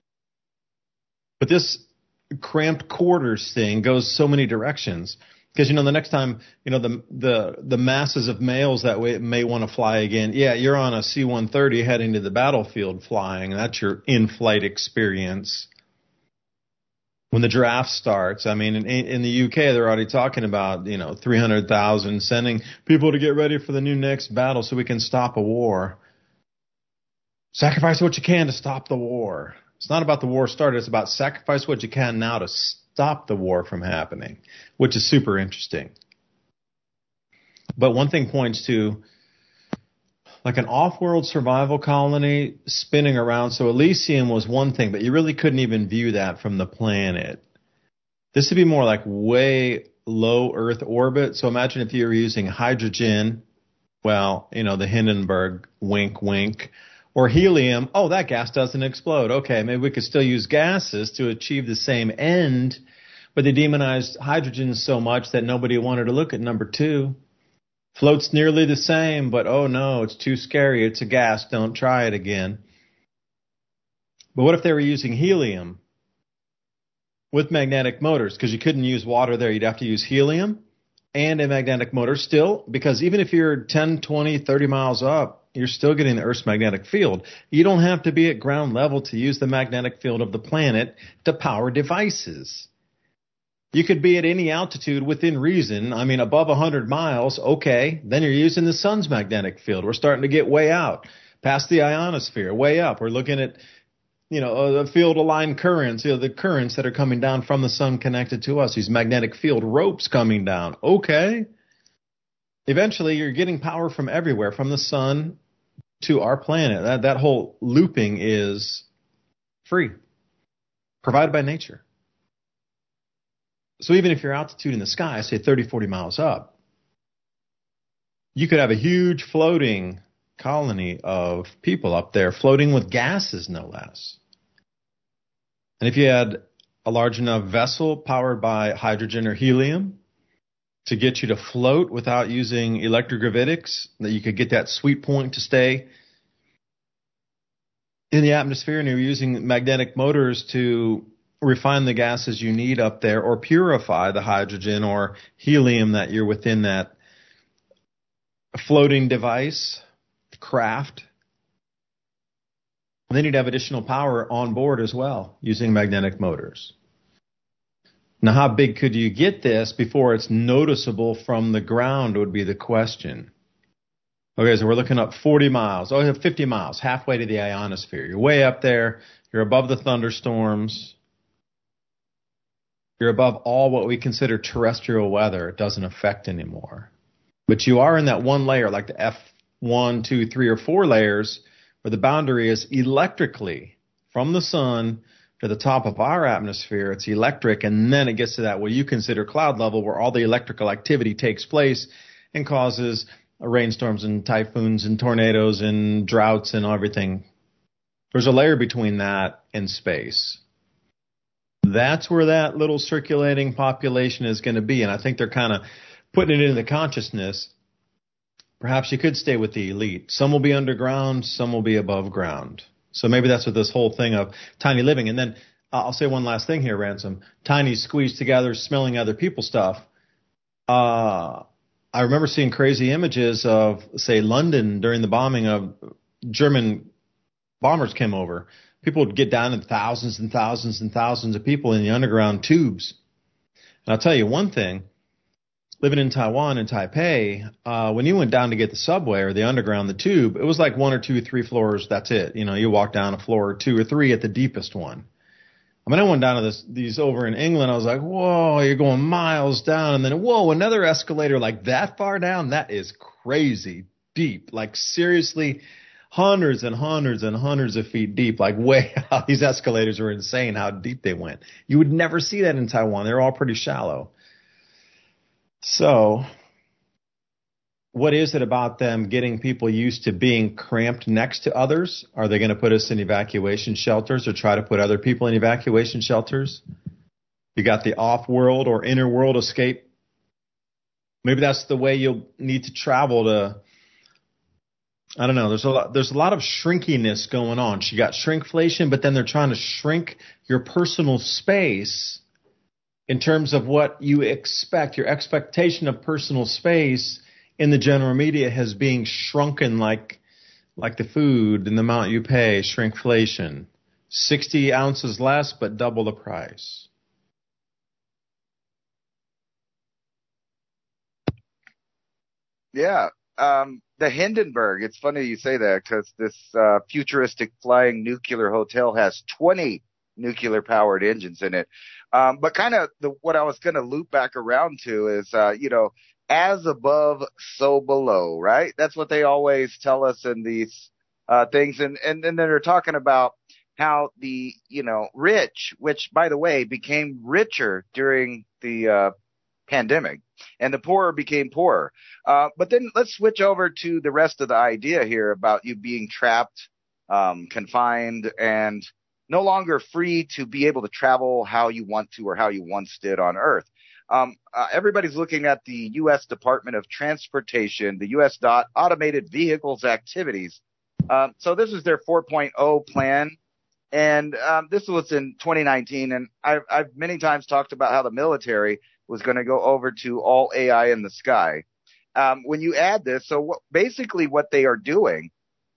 But this cramped quarters thing goes so many directions. Because, the next time, the masses of males that may want to fly again, yeah, you're on a C-130 heading to the battlefield flying. That's your in-flight experience. When the draft starts, I mean, in the UK, they're already talking about, 300,000 sending people to get ready for the new next battle so we can stop a war. Sacrifice what you can to stop the war. It's not about the war started. It's about sacrifice what you can now to stop the war from happening, which is super interesting. But one thing points to like an off-world survival colony spinning around. So Elysium was one thing, but you really couldn't even view that from the planet. This would be more like way low Earth orbit. So imagine if you were using hydrogen, the Hindenburg, wink, wink, or helium. Oh, that gas doesn't explode. Okay, maybe we could still use gases to achieve the same end, but they demonized hydrogen so much that nobody wanted to look at number 2. Floats nearly the same, but oh no, it's too scary. It's a gas. Don't try it again. But what if they were using helium with magnetic motors? Because you couldn't use water there. You'd have to use helium and a magnetic motor still, because even if you're 10, 20, 30 miles up, you're still getting the Earth's magnetic field. You don't have to be at ground level to use the magnetic field of the planet to power devices. You could be at any altitude within reason. I mean, above 100 miles, okay, then you're using the sun's magnetic field. We're starting to get way out, past the ionosphere, way up. We're looking at, the field-aligned currents, the currents that are coming down from the sun connected to us, these magnetic field ropes coming down. Okay. Eventually, you're getting power from everywhere, from the sun to our planet. That whole looping is free, provided by nature. So even if your altitude in the sky, say 30, 40 miles up, you could have a huge floating colony of people up there floating with gases, no less. And if you had a large enough vessel powered by hydrogen or helium to get you to float without using electrogravitics, that you could get that sweet point to stay in the atmosphere, and you're using magnetic motors to refine the gases you need up there or purify the hydrogen or helium that you're within that floating device, craft. And then you'd have additional power on board as well using magnetic motors. Now, how big could you get this before it's noticeable from the ground would be the question. Okay, so we're looking up 40 miles. 50 miles, halfway to the ionosphere. You're way up there. You're above the thunderstorms. You're above all what we consider terrestrial weather. It doesn't affect anymore. But you are in that one layer, like the F1, 2, 3, or 4 layers, where the boundary is electrically from the sun to the top of our atmosphere. It's electric, and then it gets to that what you consider cloud level, where all the electrical activity takes place and causes rainstorms and typhoons and tornadoes and droughts and everything. There's a layer between that and space. That's where that little circulating population is going to be, and I think they're kind of putting it into the consciousness. Perhaps you could stay with the elite. Some will be underground, some will be above ground. So maybe that's what this whole thing of tiny living. And then I'll say one last thing here, Ransom. Tiny squeezed together, smelling other people's stuff. I remember seeing crazy images of, say, London during the bombing of German bombers came over. People would get down to thousands and thousands and thousands of people in the underground tubes. And I'll tell you one thing. Living in Taiwan and Taipei, when you went down to get the subway or the underground, the tube, it was like 1 or 2, 3 floors. That's it. You know, you walk down a floor or 2 or 3 at the deepest one. I mean, I went down to these over in England. I was like, whoa, you're going miles down. And then, whoa, another escalator like that far down? That is crazy deep. Like, seriously, hundreds and hundreds and hundreds of feet deep. Like, way out. These escalators were insane how deep they went. You would never see that in Taiwan. They're all pretty shallow. So what is it about them getting people used to being cramped next to others? Are they going to put us in evacuation shelters or try to put other people in evacuation shelters? You got the off-world or inner-world escape. Maybe that's the way you'll need to travel to, I don't know. There's a lot of shrinkiness going on. You got shrinkflation, but then they're trying to shrink your personal space in terms of what you expect. Your expectation of personal space in the general media has being shrunken like the food and the amount you pay, shrinkflation. 60 ounces less, but double the price. Yeah. The Hindenburg, it's funny you say that because this futuristic flying nuclear hotel has 20 nuclear-powered engines in it. But kind of what I was going to loop back around to is, as above, so below, right? That's what they always tell us in these things. And then they're talking about how the, rich, which, by the way, became richer during the pandemic, and the poorer became poorer. But then let's switch over to the rest of the idea here about you being trapped, confined, and no longer free to be able to travel how you want to or how you once did on Earth. Everybody's looking at the U.S. Department of Transportation, the U.S. Automated Vehicles Activities. So this is their 4.0 plan. And this was in 2019. And I've many times talked about how the military was going to go over to all AI in the sky. When you add this, so basically what they are doing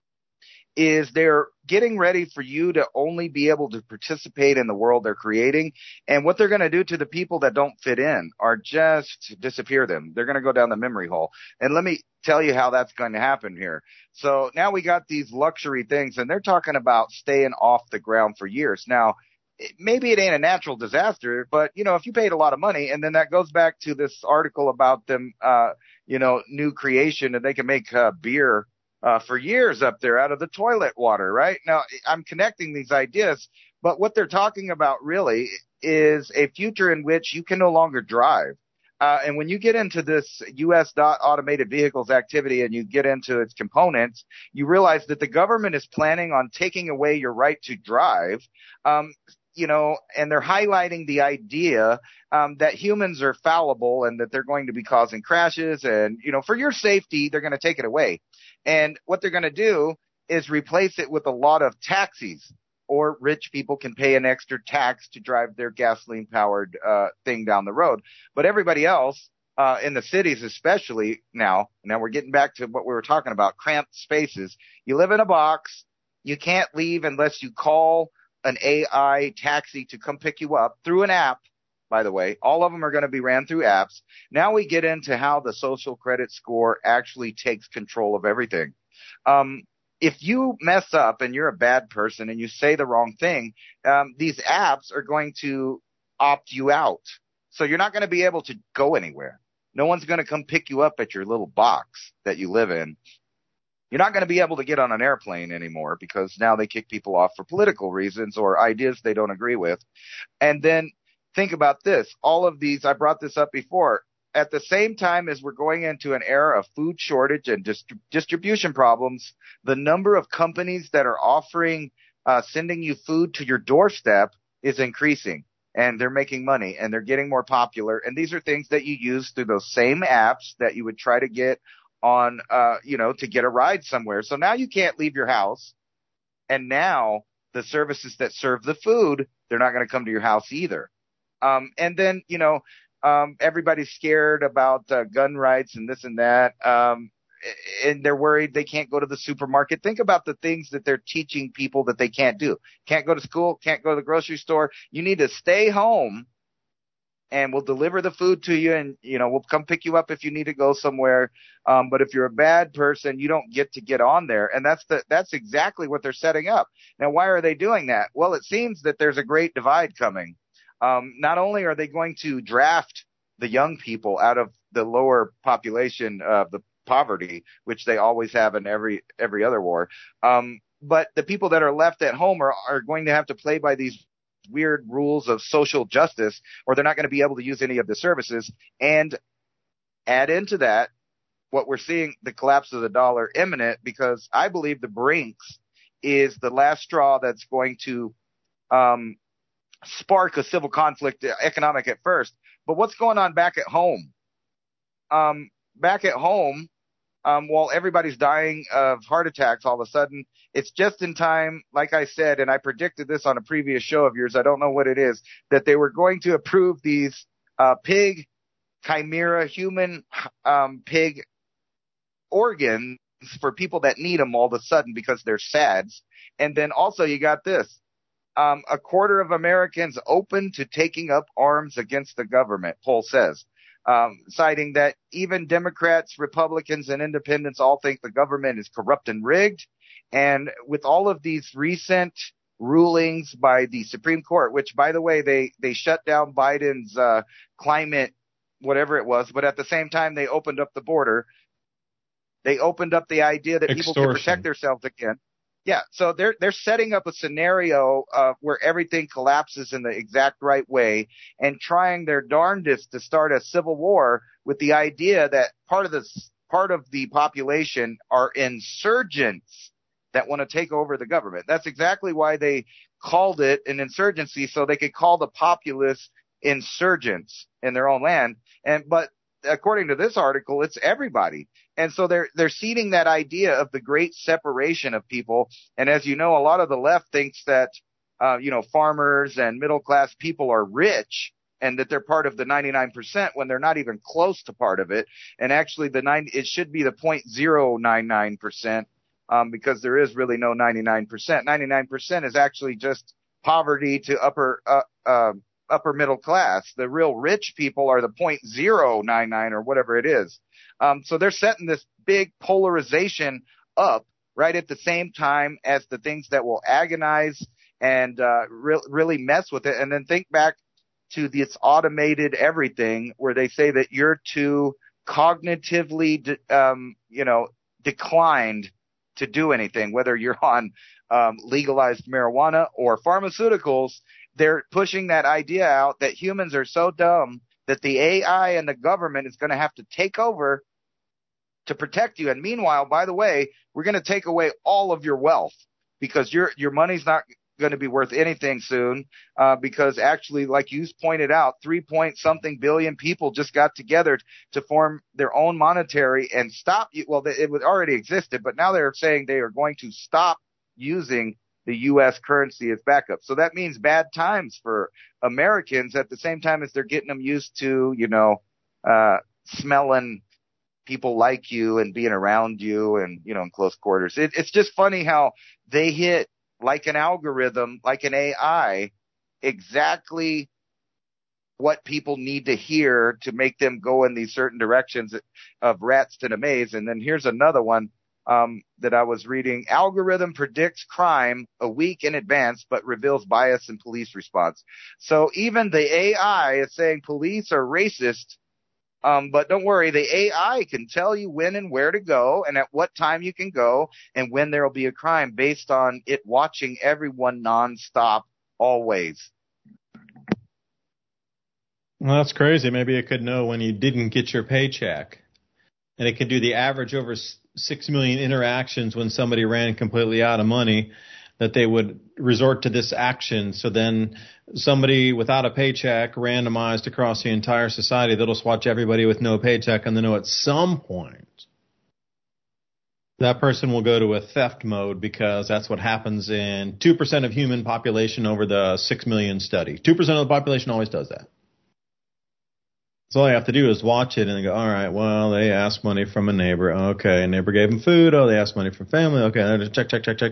is they're getting ready for you to only be able to participate in the world they're creating. And what they're going to do to the people that don't fit in are just disappear them. They're going to go down the memory hole. And let me tell you how that's going to happen here. So now we got these luxury things, and they're talking about staying off the ground for years. Now, maybe it ain't a natural disaster, but, if you paid a lot of money, and then that goes back to this article about them, new creation, and they can make beer for years up there out of the toilet water, right? Now, I'm connecting these ideas, but what they're talking about really is a future in which you can no longer drive. And when you get into this U.S. automated vehicles activity and you get into its components, you realize that the government is planning on taking away your right to drive. And they're highlighting the idea that humans are fallible and that they're going to be causing crashes. And, for your safety, they're going to take it away. And what they're going to do is replace it with a lot of taxis, or rich people can pay an extra tax to drive their gasoline-powered thing down the road. But everybody else in the cities especially now we're getting back to what we were talking about, cramped spaces. You live in a box. You can't leave unless you call an AI taxi to come pick you up through an app. by the way. All of them are going to be ran through apps. Now we get into how the social credit score actually takes control of everything. If you mess up and you're a bad person and you say the wrong thing, these apps are going to opt you out. So you're not going to be able to go anywhere. No one's going to come pick you up at your little box that you live in. You're not going to be able to get on an airplane anymore because now they kick people off for political reasons or ideas they don't agree with. And then think about this. All of these, I brought this up before, at the same time as we're going into an era of food shortage and distribution problems, the number of companies that are offering sending you food to your doorstep is increasing. And they're making money and they're getting more popular. And these are things that you use through those same apps that you would try to get on, to get a ride somewhere. So now you can't leave your house. And now the services that serve the food, they're not going to come to your house either. And then, everybody's scared about gun rights and this and that. And they're worried they can't go to the supermarket. Think about the things that they're teaching people that they can't do. Can't go to school, can't go to the grocery store. You need to stay home and we'll deliver the food to you and, we'll come pick you up if you need to go somewhere. But if you're a bad person, you don't get on there. And that's exactly what they're setting up. Now, why are they doing that? Well, it seems that there's a great divide coming. Not only are they going to draft the young people out of the lower population of the poverty, which they always have in every other war. But the people that are left at home are going to have to play by these weird rules of social justice, or they're not going to be able to use any of the services. And add into that what we're seeing, the collapse of the dollar imminent, because I believe the Brinks is the last straw that's going to spark a civil conflict, economic at first. But what's going on back at home? Back at home, while everybody's dying of heart attacks all of a sudden, it's just in time, like I said, and I predicted this on a previous show of yours, I don't know what it is, that they were going to approve these pig, chimera, human pig organs for people that need them all of a sudden because they're SADs. And then also you got this. A quarter of Americans open to taking up arms against the government, poll says. Citing that even Democrats, Republicans, and independents all think the government is corrupt and rigged. And with all of these recent rulings by the Supreme Court, which, by the way, they shut down Biden's climate, whatever it was, but at the same time they opened up the border. They opened up the idea that people can protect themselves again. Yeah, so they're setting up a scenario where everything collapses in the exact right way and trying their darndest to start a civil war with the idea that part of the population are insurgents that want to take over the government. That's exactly why they called it an insurgency, so they could call the populace insurgents in their own land. But according to this article, it's everybody. And so they're seeding that idea of the great separation of people. And as you know, a lot of the left thinks that, farmers and middle class people are rich and that they're part of the 99% when they're not even close to part of it. And actually it should be the 0.099%, because there is really no 99%. 99% is actually just poverty to upper middle class. The real rich people are the 0.099 or whatever it is. So they're setting this big polarization up right at the same time as the things that will agonize and really mess with it. And then think back to this automated everything where they say that you're too cognitively, declined to do anything, whether you're on legalized marijuana or pharmaceuticals. They're pushing that idea out that humans are so dumb that the AI and the government is going to have to take over to protect you. And meanwhile, by the way, we're going to take away all of your wealth because your money's not going to be worth anything soon, because actually, like you pointed out, 3-point-something billion people just got together to form their own monetary and stop. Well, it already existed, but now they're saying they are going to stop using the U.S. currency as backup. So that means bad times for Americans at the same time as they're getting them used to, smelling people like you and being around you and, in close quarters. It's just funny how they hit like an algorithm, like an AI, exactly what people need to hear to make them go in these certain directions of rats to the maze. And then here's another one that I was reading. Algorithm predicts crime a week in advance, but reveals bias in police response. So even the AI is saying police are racist. But don't worry, the AI can tell you when and where to go and at what time you can go and when there will be a crime based on it watching everyone nonstop, always. Well, that's crazy. Maybe it could know when you didn't get your paycheck. And it could do the average over 6 million interactions when somebody ran completely out of money, that they would resort to this action. So then somebody without a paycheck randomized across the entire society, they'll just watch everybody with no paycheck, and they know at some point that person will go to a theft mode, because that's what happens in 2% of human population over the 6 million study. 2% of the population always does that. So all you have to do is watch it and go, all right, well, they asked money from a neighbor. Okay, a neighbor gave them food. Oh, they asked money from family. Okay, check.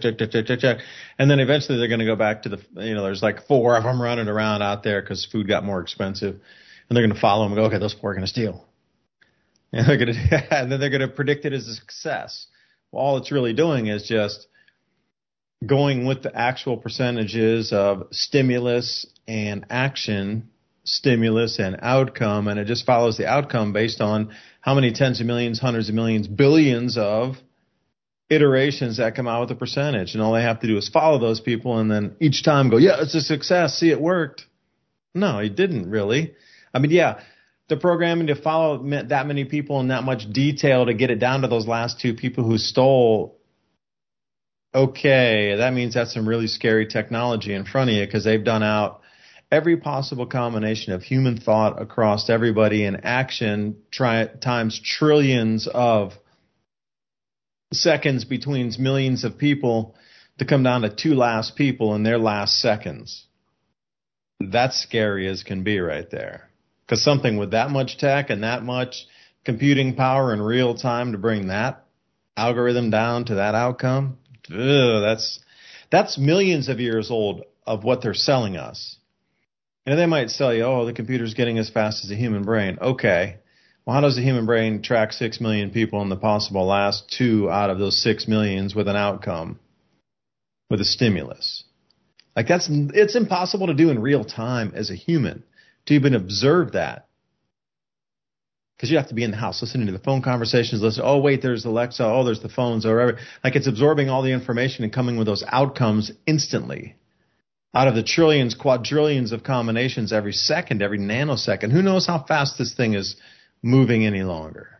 And then eventually they're going to go back to there's like 4 of them running around out there because food got more expensive. And they're going to follow them and go, okay, those 4 are going to steal. And then they're going to predict it as a success. Well, all it's really doing is just going with the actual percentages of stimulus and action, stimulus and outcome, and it just follows the outcome based on how many tens of millions, hundreds of millions, billions of iterations that come out with a percentage. And all they have to do is follow those people and then each time go, yeah, it's a success. See, it worked. No, it didn't really. I mean, yeah, the programming to follow that many people in that much detail to get it down to those last 2 people who stole. Okay, that means that's some really scary technology in front of you, because they've done out every possible combination of human thought across everybody in action times trillions of seconds between millions of people to come down to 2 last people in their last seconds. That's scary as can be right there. Because something with that much tech and that much computing power in real time to bring that algorithm down to that outcome, that's millions of years old of what they're selling us. And they might sell you, oh, the computer's getting as fast as the human brain. Okay. Well, how does the human brain track 6 million people in the possible last 2 out of those 6 millions with an outcome, with a stimulus? Like it's impossible to do in real time as a human to even observe that. Because you have to be in the house listening to the phone conversations, listen, oh, wait, there's Alexa, oh, there's the phones, or whatever. Like it's absorbing all the information and coming with those outcomes instantly. Out of the trillions, quadrillions of combinations every second, every nanosecond, who knows how fast this thing is moving any longer?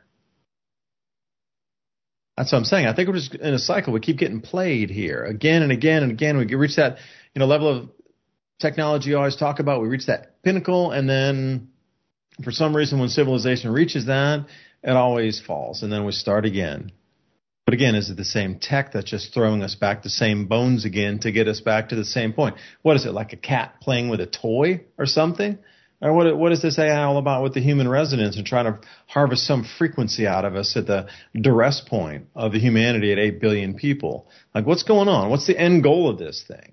That's what I'm saying. I think we're just in a cycle. We keep getting played here again and again and again. We reach that level of technology you always talk about. We reach that pinnacle, and then for some reason when civilization reaches that, it always falls, and then we start again. But again, is it the same tech that's just throwing us back the same bones again to get us back to the same point? What is it, like a cat playing with a toy or something? Or what is this AI all about with the human resonance and trying to harvest some frequency out of us at the duress point of the humanity at 8 billion people? Like, what's going on? What's the end goal of this thing?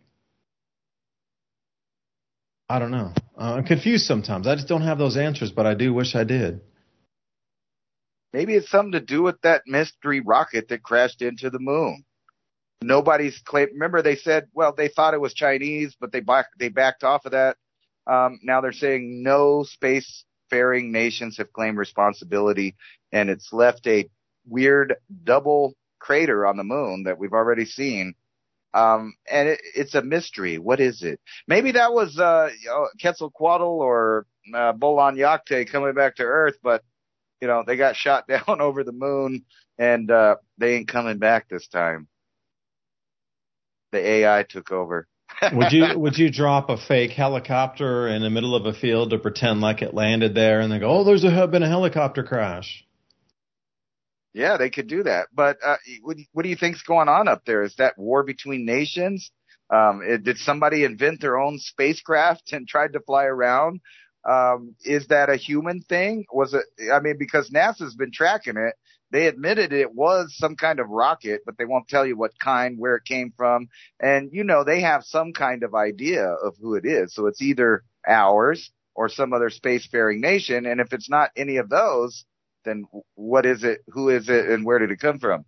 I don't know. I'm confused sometimes. I just don't have those answers, but I do wish I did. Maybe it's something to do with that mystery rocket that crashed into the moon. Nobody's claimed. Remember, they said, well, they thought it was Chinese, but they backed off of that. Now they're saying no spacefaring nations have claimed responsibility, and it's left a weird double crater on the moon that we've already seen. And it's a mystery. What is it? Maybe that was Quetzalcoatl or Bolan Yakte coming back to Earth, but they got shot down over the moon, and they ain't coming back this time. The AI took over. Would you drop a fake helicopter in the middle of a field to pretend like it landed there, and they go, oh, there's been a helicopter crash? Yeah, they could do that. But what do you think's going on up there? Is that war between nations? Did somebody invent their own spacecraft and tried to fly around? Is that a human thing? Was it? I mean, because NASA's been tracking it. They admitted it was some kind of rocket, but they won't tell you what kind, where it came from. And, they have some kind of idea of who it is. So it's either ours or some other spacefaring nation. And if it's not any of those, then what is it? Who is it? And where did it come from?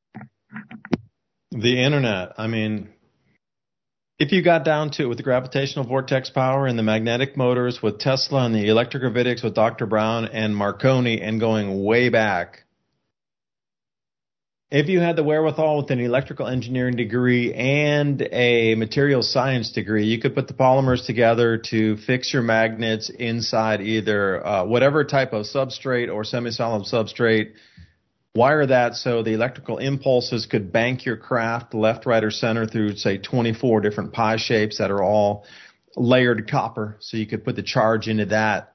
The internet. I mean, if you got down to it with the gravitational vortex power and the magnetic motors with Tesla and the electrogravitics with Dr. Brown and Marconi and going way back, if you had the wherewithal with an electrical engineering degree and a materials science degree, you could put the polymers together to fix your magnets inside either whatever type of substrate or semi-solid substrate, wire that so the electrical impulses could bank your craft left, right, or center through, say, 24 different pie shapes that are all layered copper, so you could put the charge into that.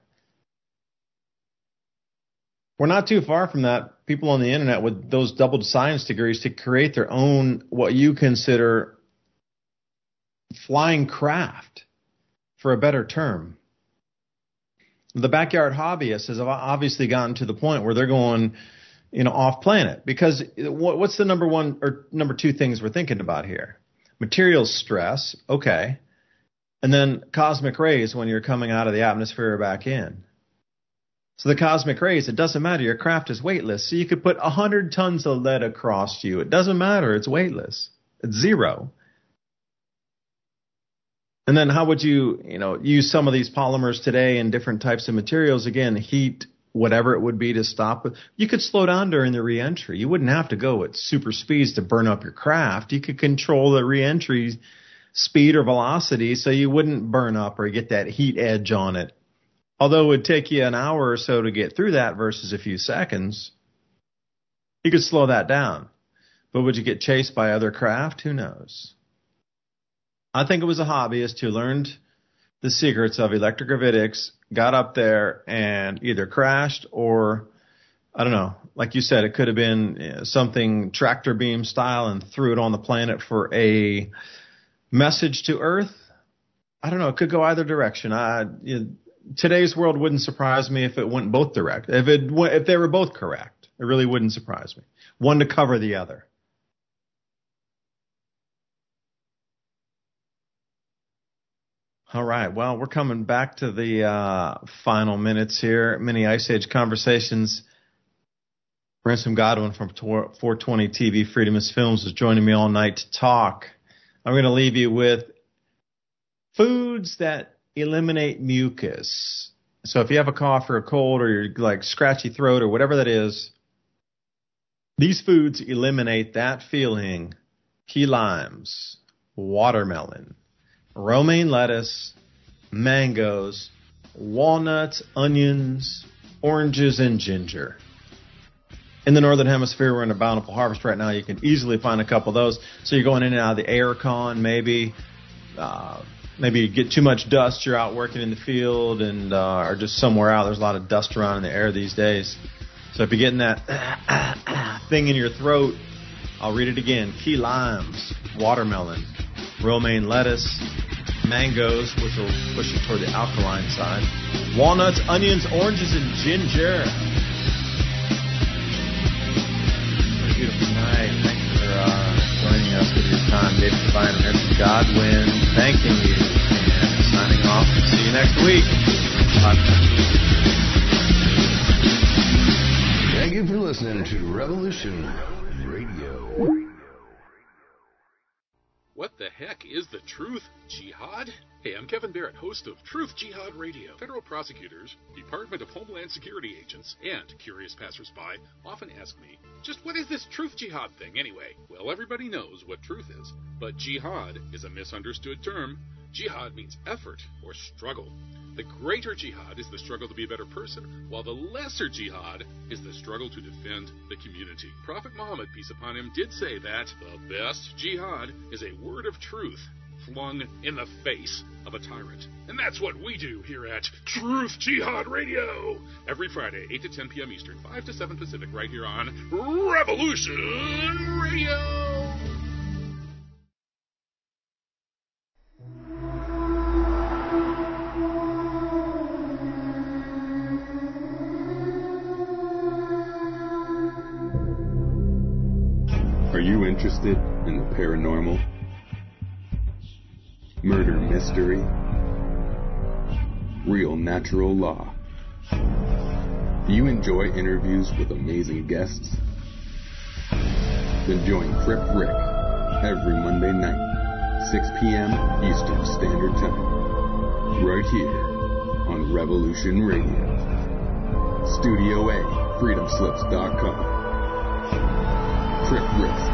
We're not too far from that. People on the internet with those double science degrees to create their own, what you consider flying craft, for a better term. The backyard hobbyists has obviously gotten to the point where they're going, off planet, because what's the number one or number two things we're thinking about here? Materials stress, okay, and then cosmic rays when you're coming out of the atmosphere or back in. So the cosmic rays, it doesn't matter. Your craft is weightless. So you could put 100 tons of lead across you. It doesn't matter. It's weightless. It's zero. And then how would you, use some of these polymers today and different types of materials? Again, heat, whatever it would be to stop it. You could slow down during the reentry. You wouldn't have to go at super speeds to burn up your craft. You could control the reentry speed or velocity so you wouldn't burn up or get that heat edge on it. Although it would take you an hour or so to get through that versus a few seconds, you could slow that down. But would you get chased by other craft? Who knows? I think it was a hobbyist who learned the secrets of electrogravitics, got up there and either crashed or, I don't know, like you said, it could have been something tractor beam style and threw it on the planet for a message to Earth. I don't know. It could go either direction. Today's world wouldn't surprise me if it went both direct. If they were both correct, it really wouldn't surprise me. One to cover the other. All right. Well, we're coming back to the final minutes here. Mini Ice Age Conversations. Ransom Godwin from 420 TV Freedom is Films is joining me all night to talk. I'm going to leave you with foods that eliminate mucus. So if you have a cough or a cold or you're like scratchy throat or whatever that is, these foods eliminate that feeling. Key limes, watermelon, romaine lettuce, mangoes, walnuts, onions, oranges, and ginger. In the Northern Hemisphere, we're in a bountiful harvest right now. You can easily find a couple of those. So you're going in and out of the air con, maybe you get too much dust, you're out working in the field and or just somewhere out. There's a lot of dust around in the air these days. So if you're getting that thing in your throat, I'll read it again. Key limes, watermelon, romaine lettuce, mangoes, which will push it toward the alkaline side, walnuts, onions, oranges, and ginger. What a beautiful night. Thanks for joining us with your time. David Devine and Ransom Godwin, thanking you and signing off. See you next week. Bye. Thank you for listening to Revolution Radio. What the heck is the Truth Jihad? Hey, I'm Kevin Barrett, host of Truth Jihad Radio. Federal prosecutors, Department of Homeland Security agents, and curious passersby often ask me, just what is this Truth Jihad thing anyway? Well, everybody knows what truth is, but jihad is a misunderstood term. Jihad means effort or struggle. The greater jihad is the struggle to be a better person, while the lesser jihad is the struggle to defend the community. Prophet Muhammad, peace upon him, did say that the best jihad is a word of truth flung in the face of a tyrant. And that's what we do here at Truth Jihad Radio. Every Friday, 8 to 10 p.m. Eastern, 5 to 7 Pacific, right here on Revolution Radio. Are you interested in the paranormal? Murder mystery? real natural law. Do you enjoy interviews with amazing guests? Then join Crip Rick every Monday night, 6 p.m. Eastern Standard Time, right here on Revolution Radio. Studio A, freedomslips.com. Crip Rick's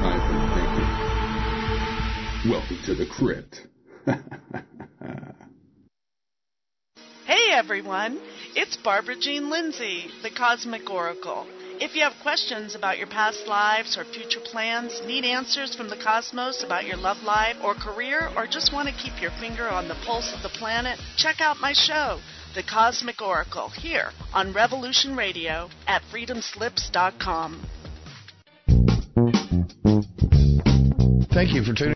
Ivan thinking. Welcome to the crypt. Hey everyone, it's Barbara Jean Lindsay, the Cosmic Oracle. If you have questions about your past lives or future plans, need answers from the cosmos about your love life or career, or just want to keep your finger on the pulse of the planet, check out my show, The Cosmic Oracle, here on Revolution Radio at freedomslips.com. Thank you for tuning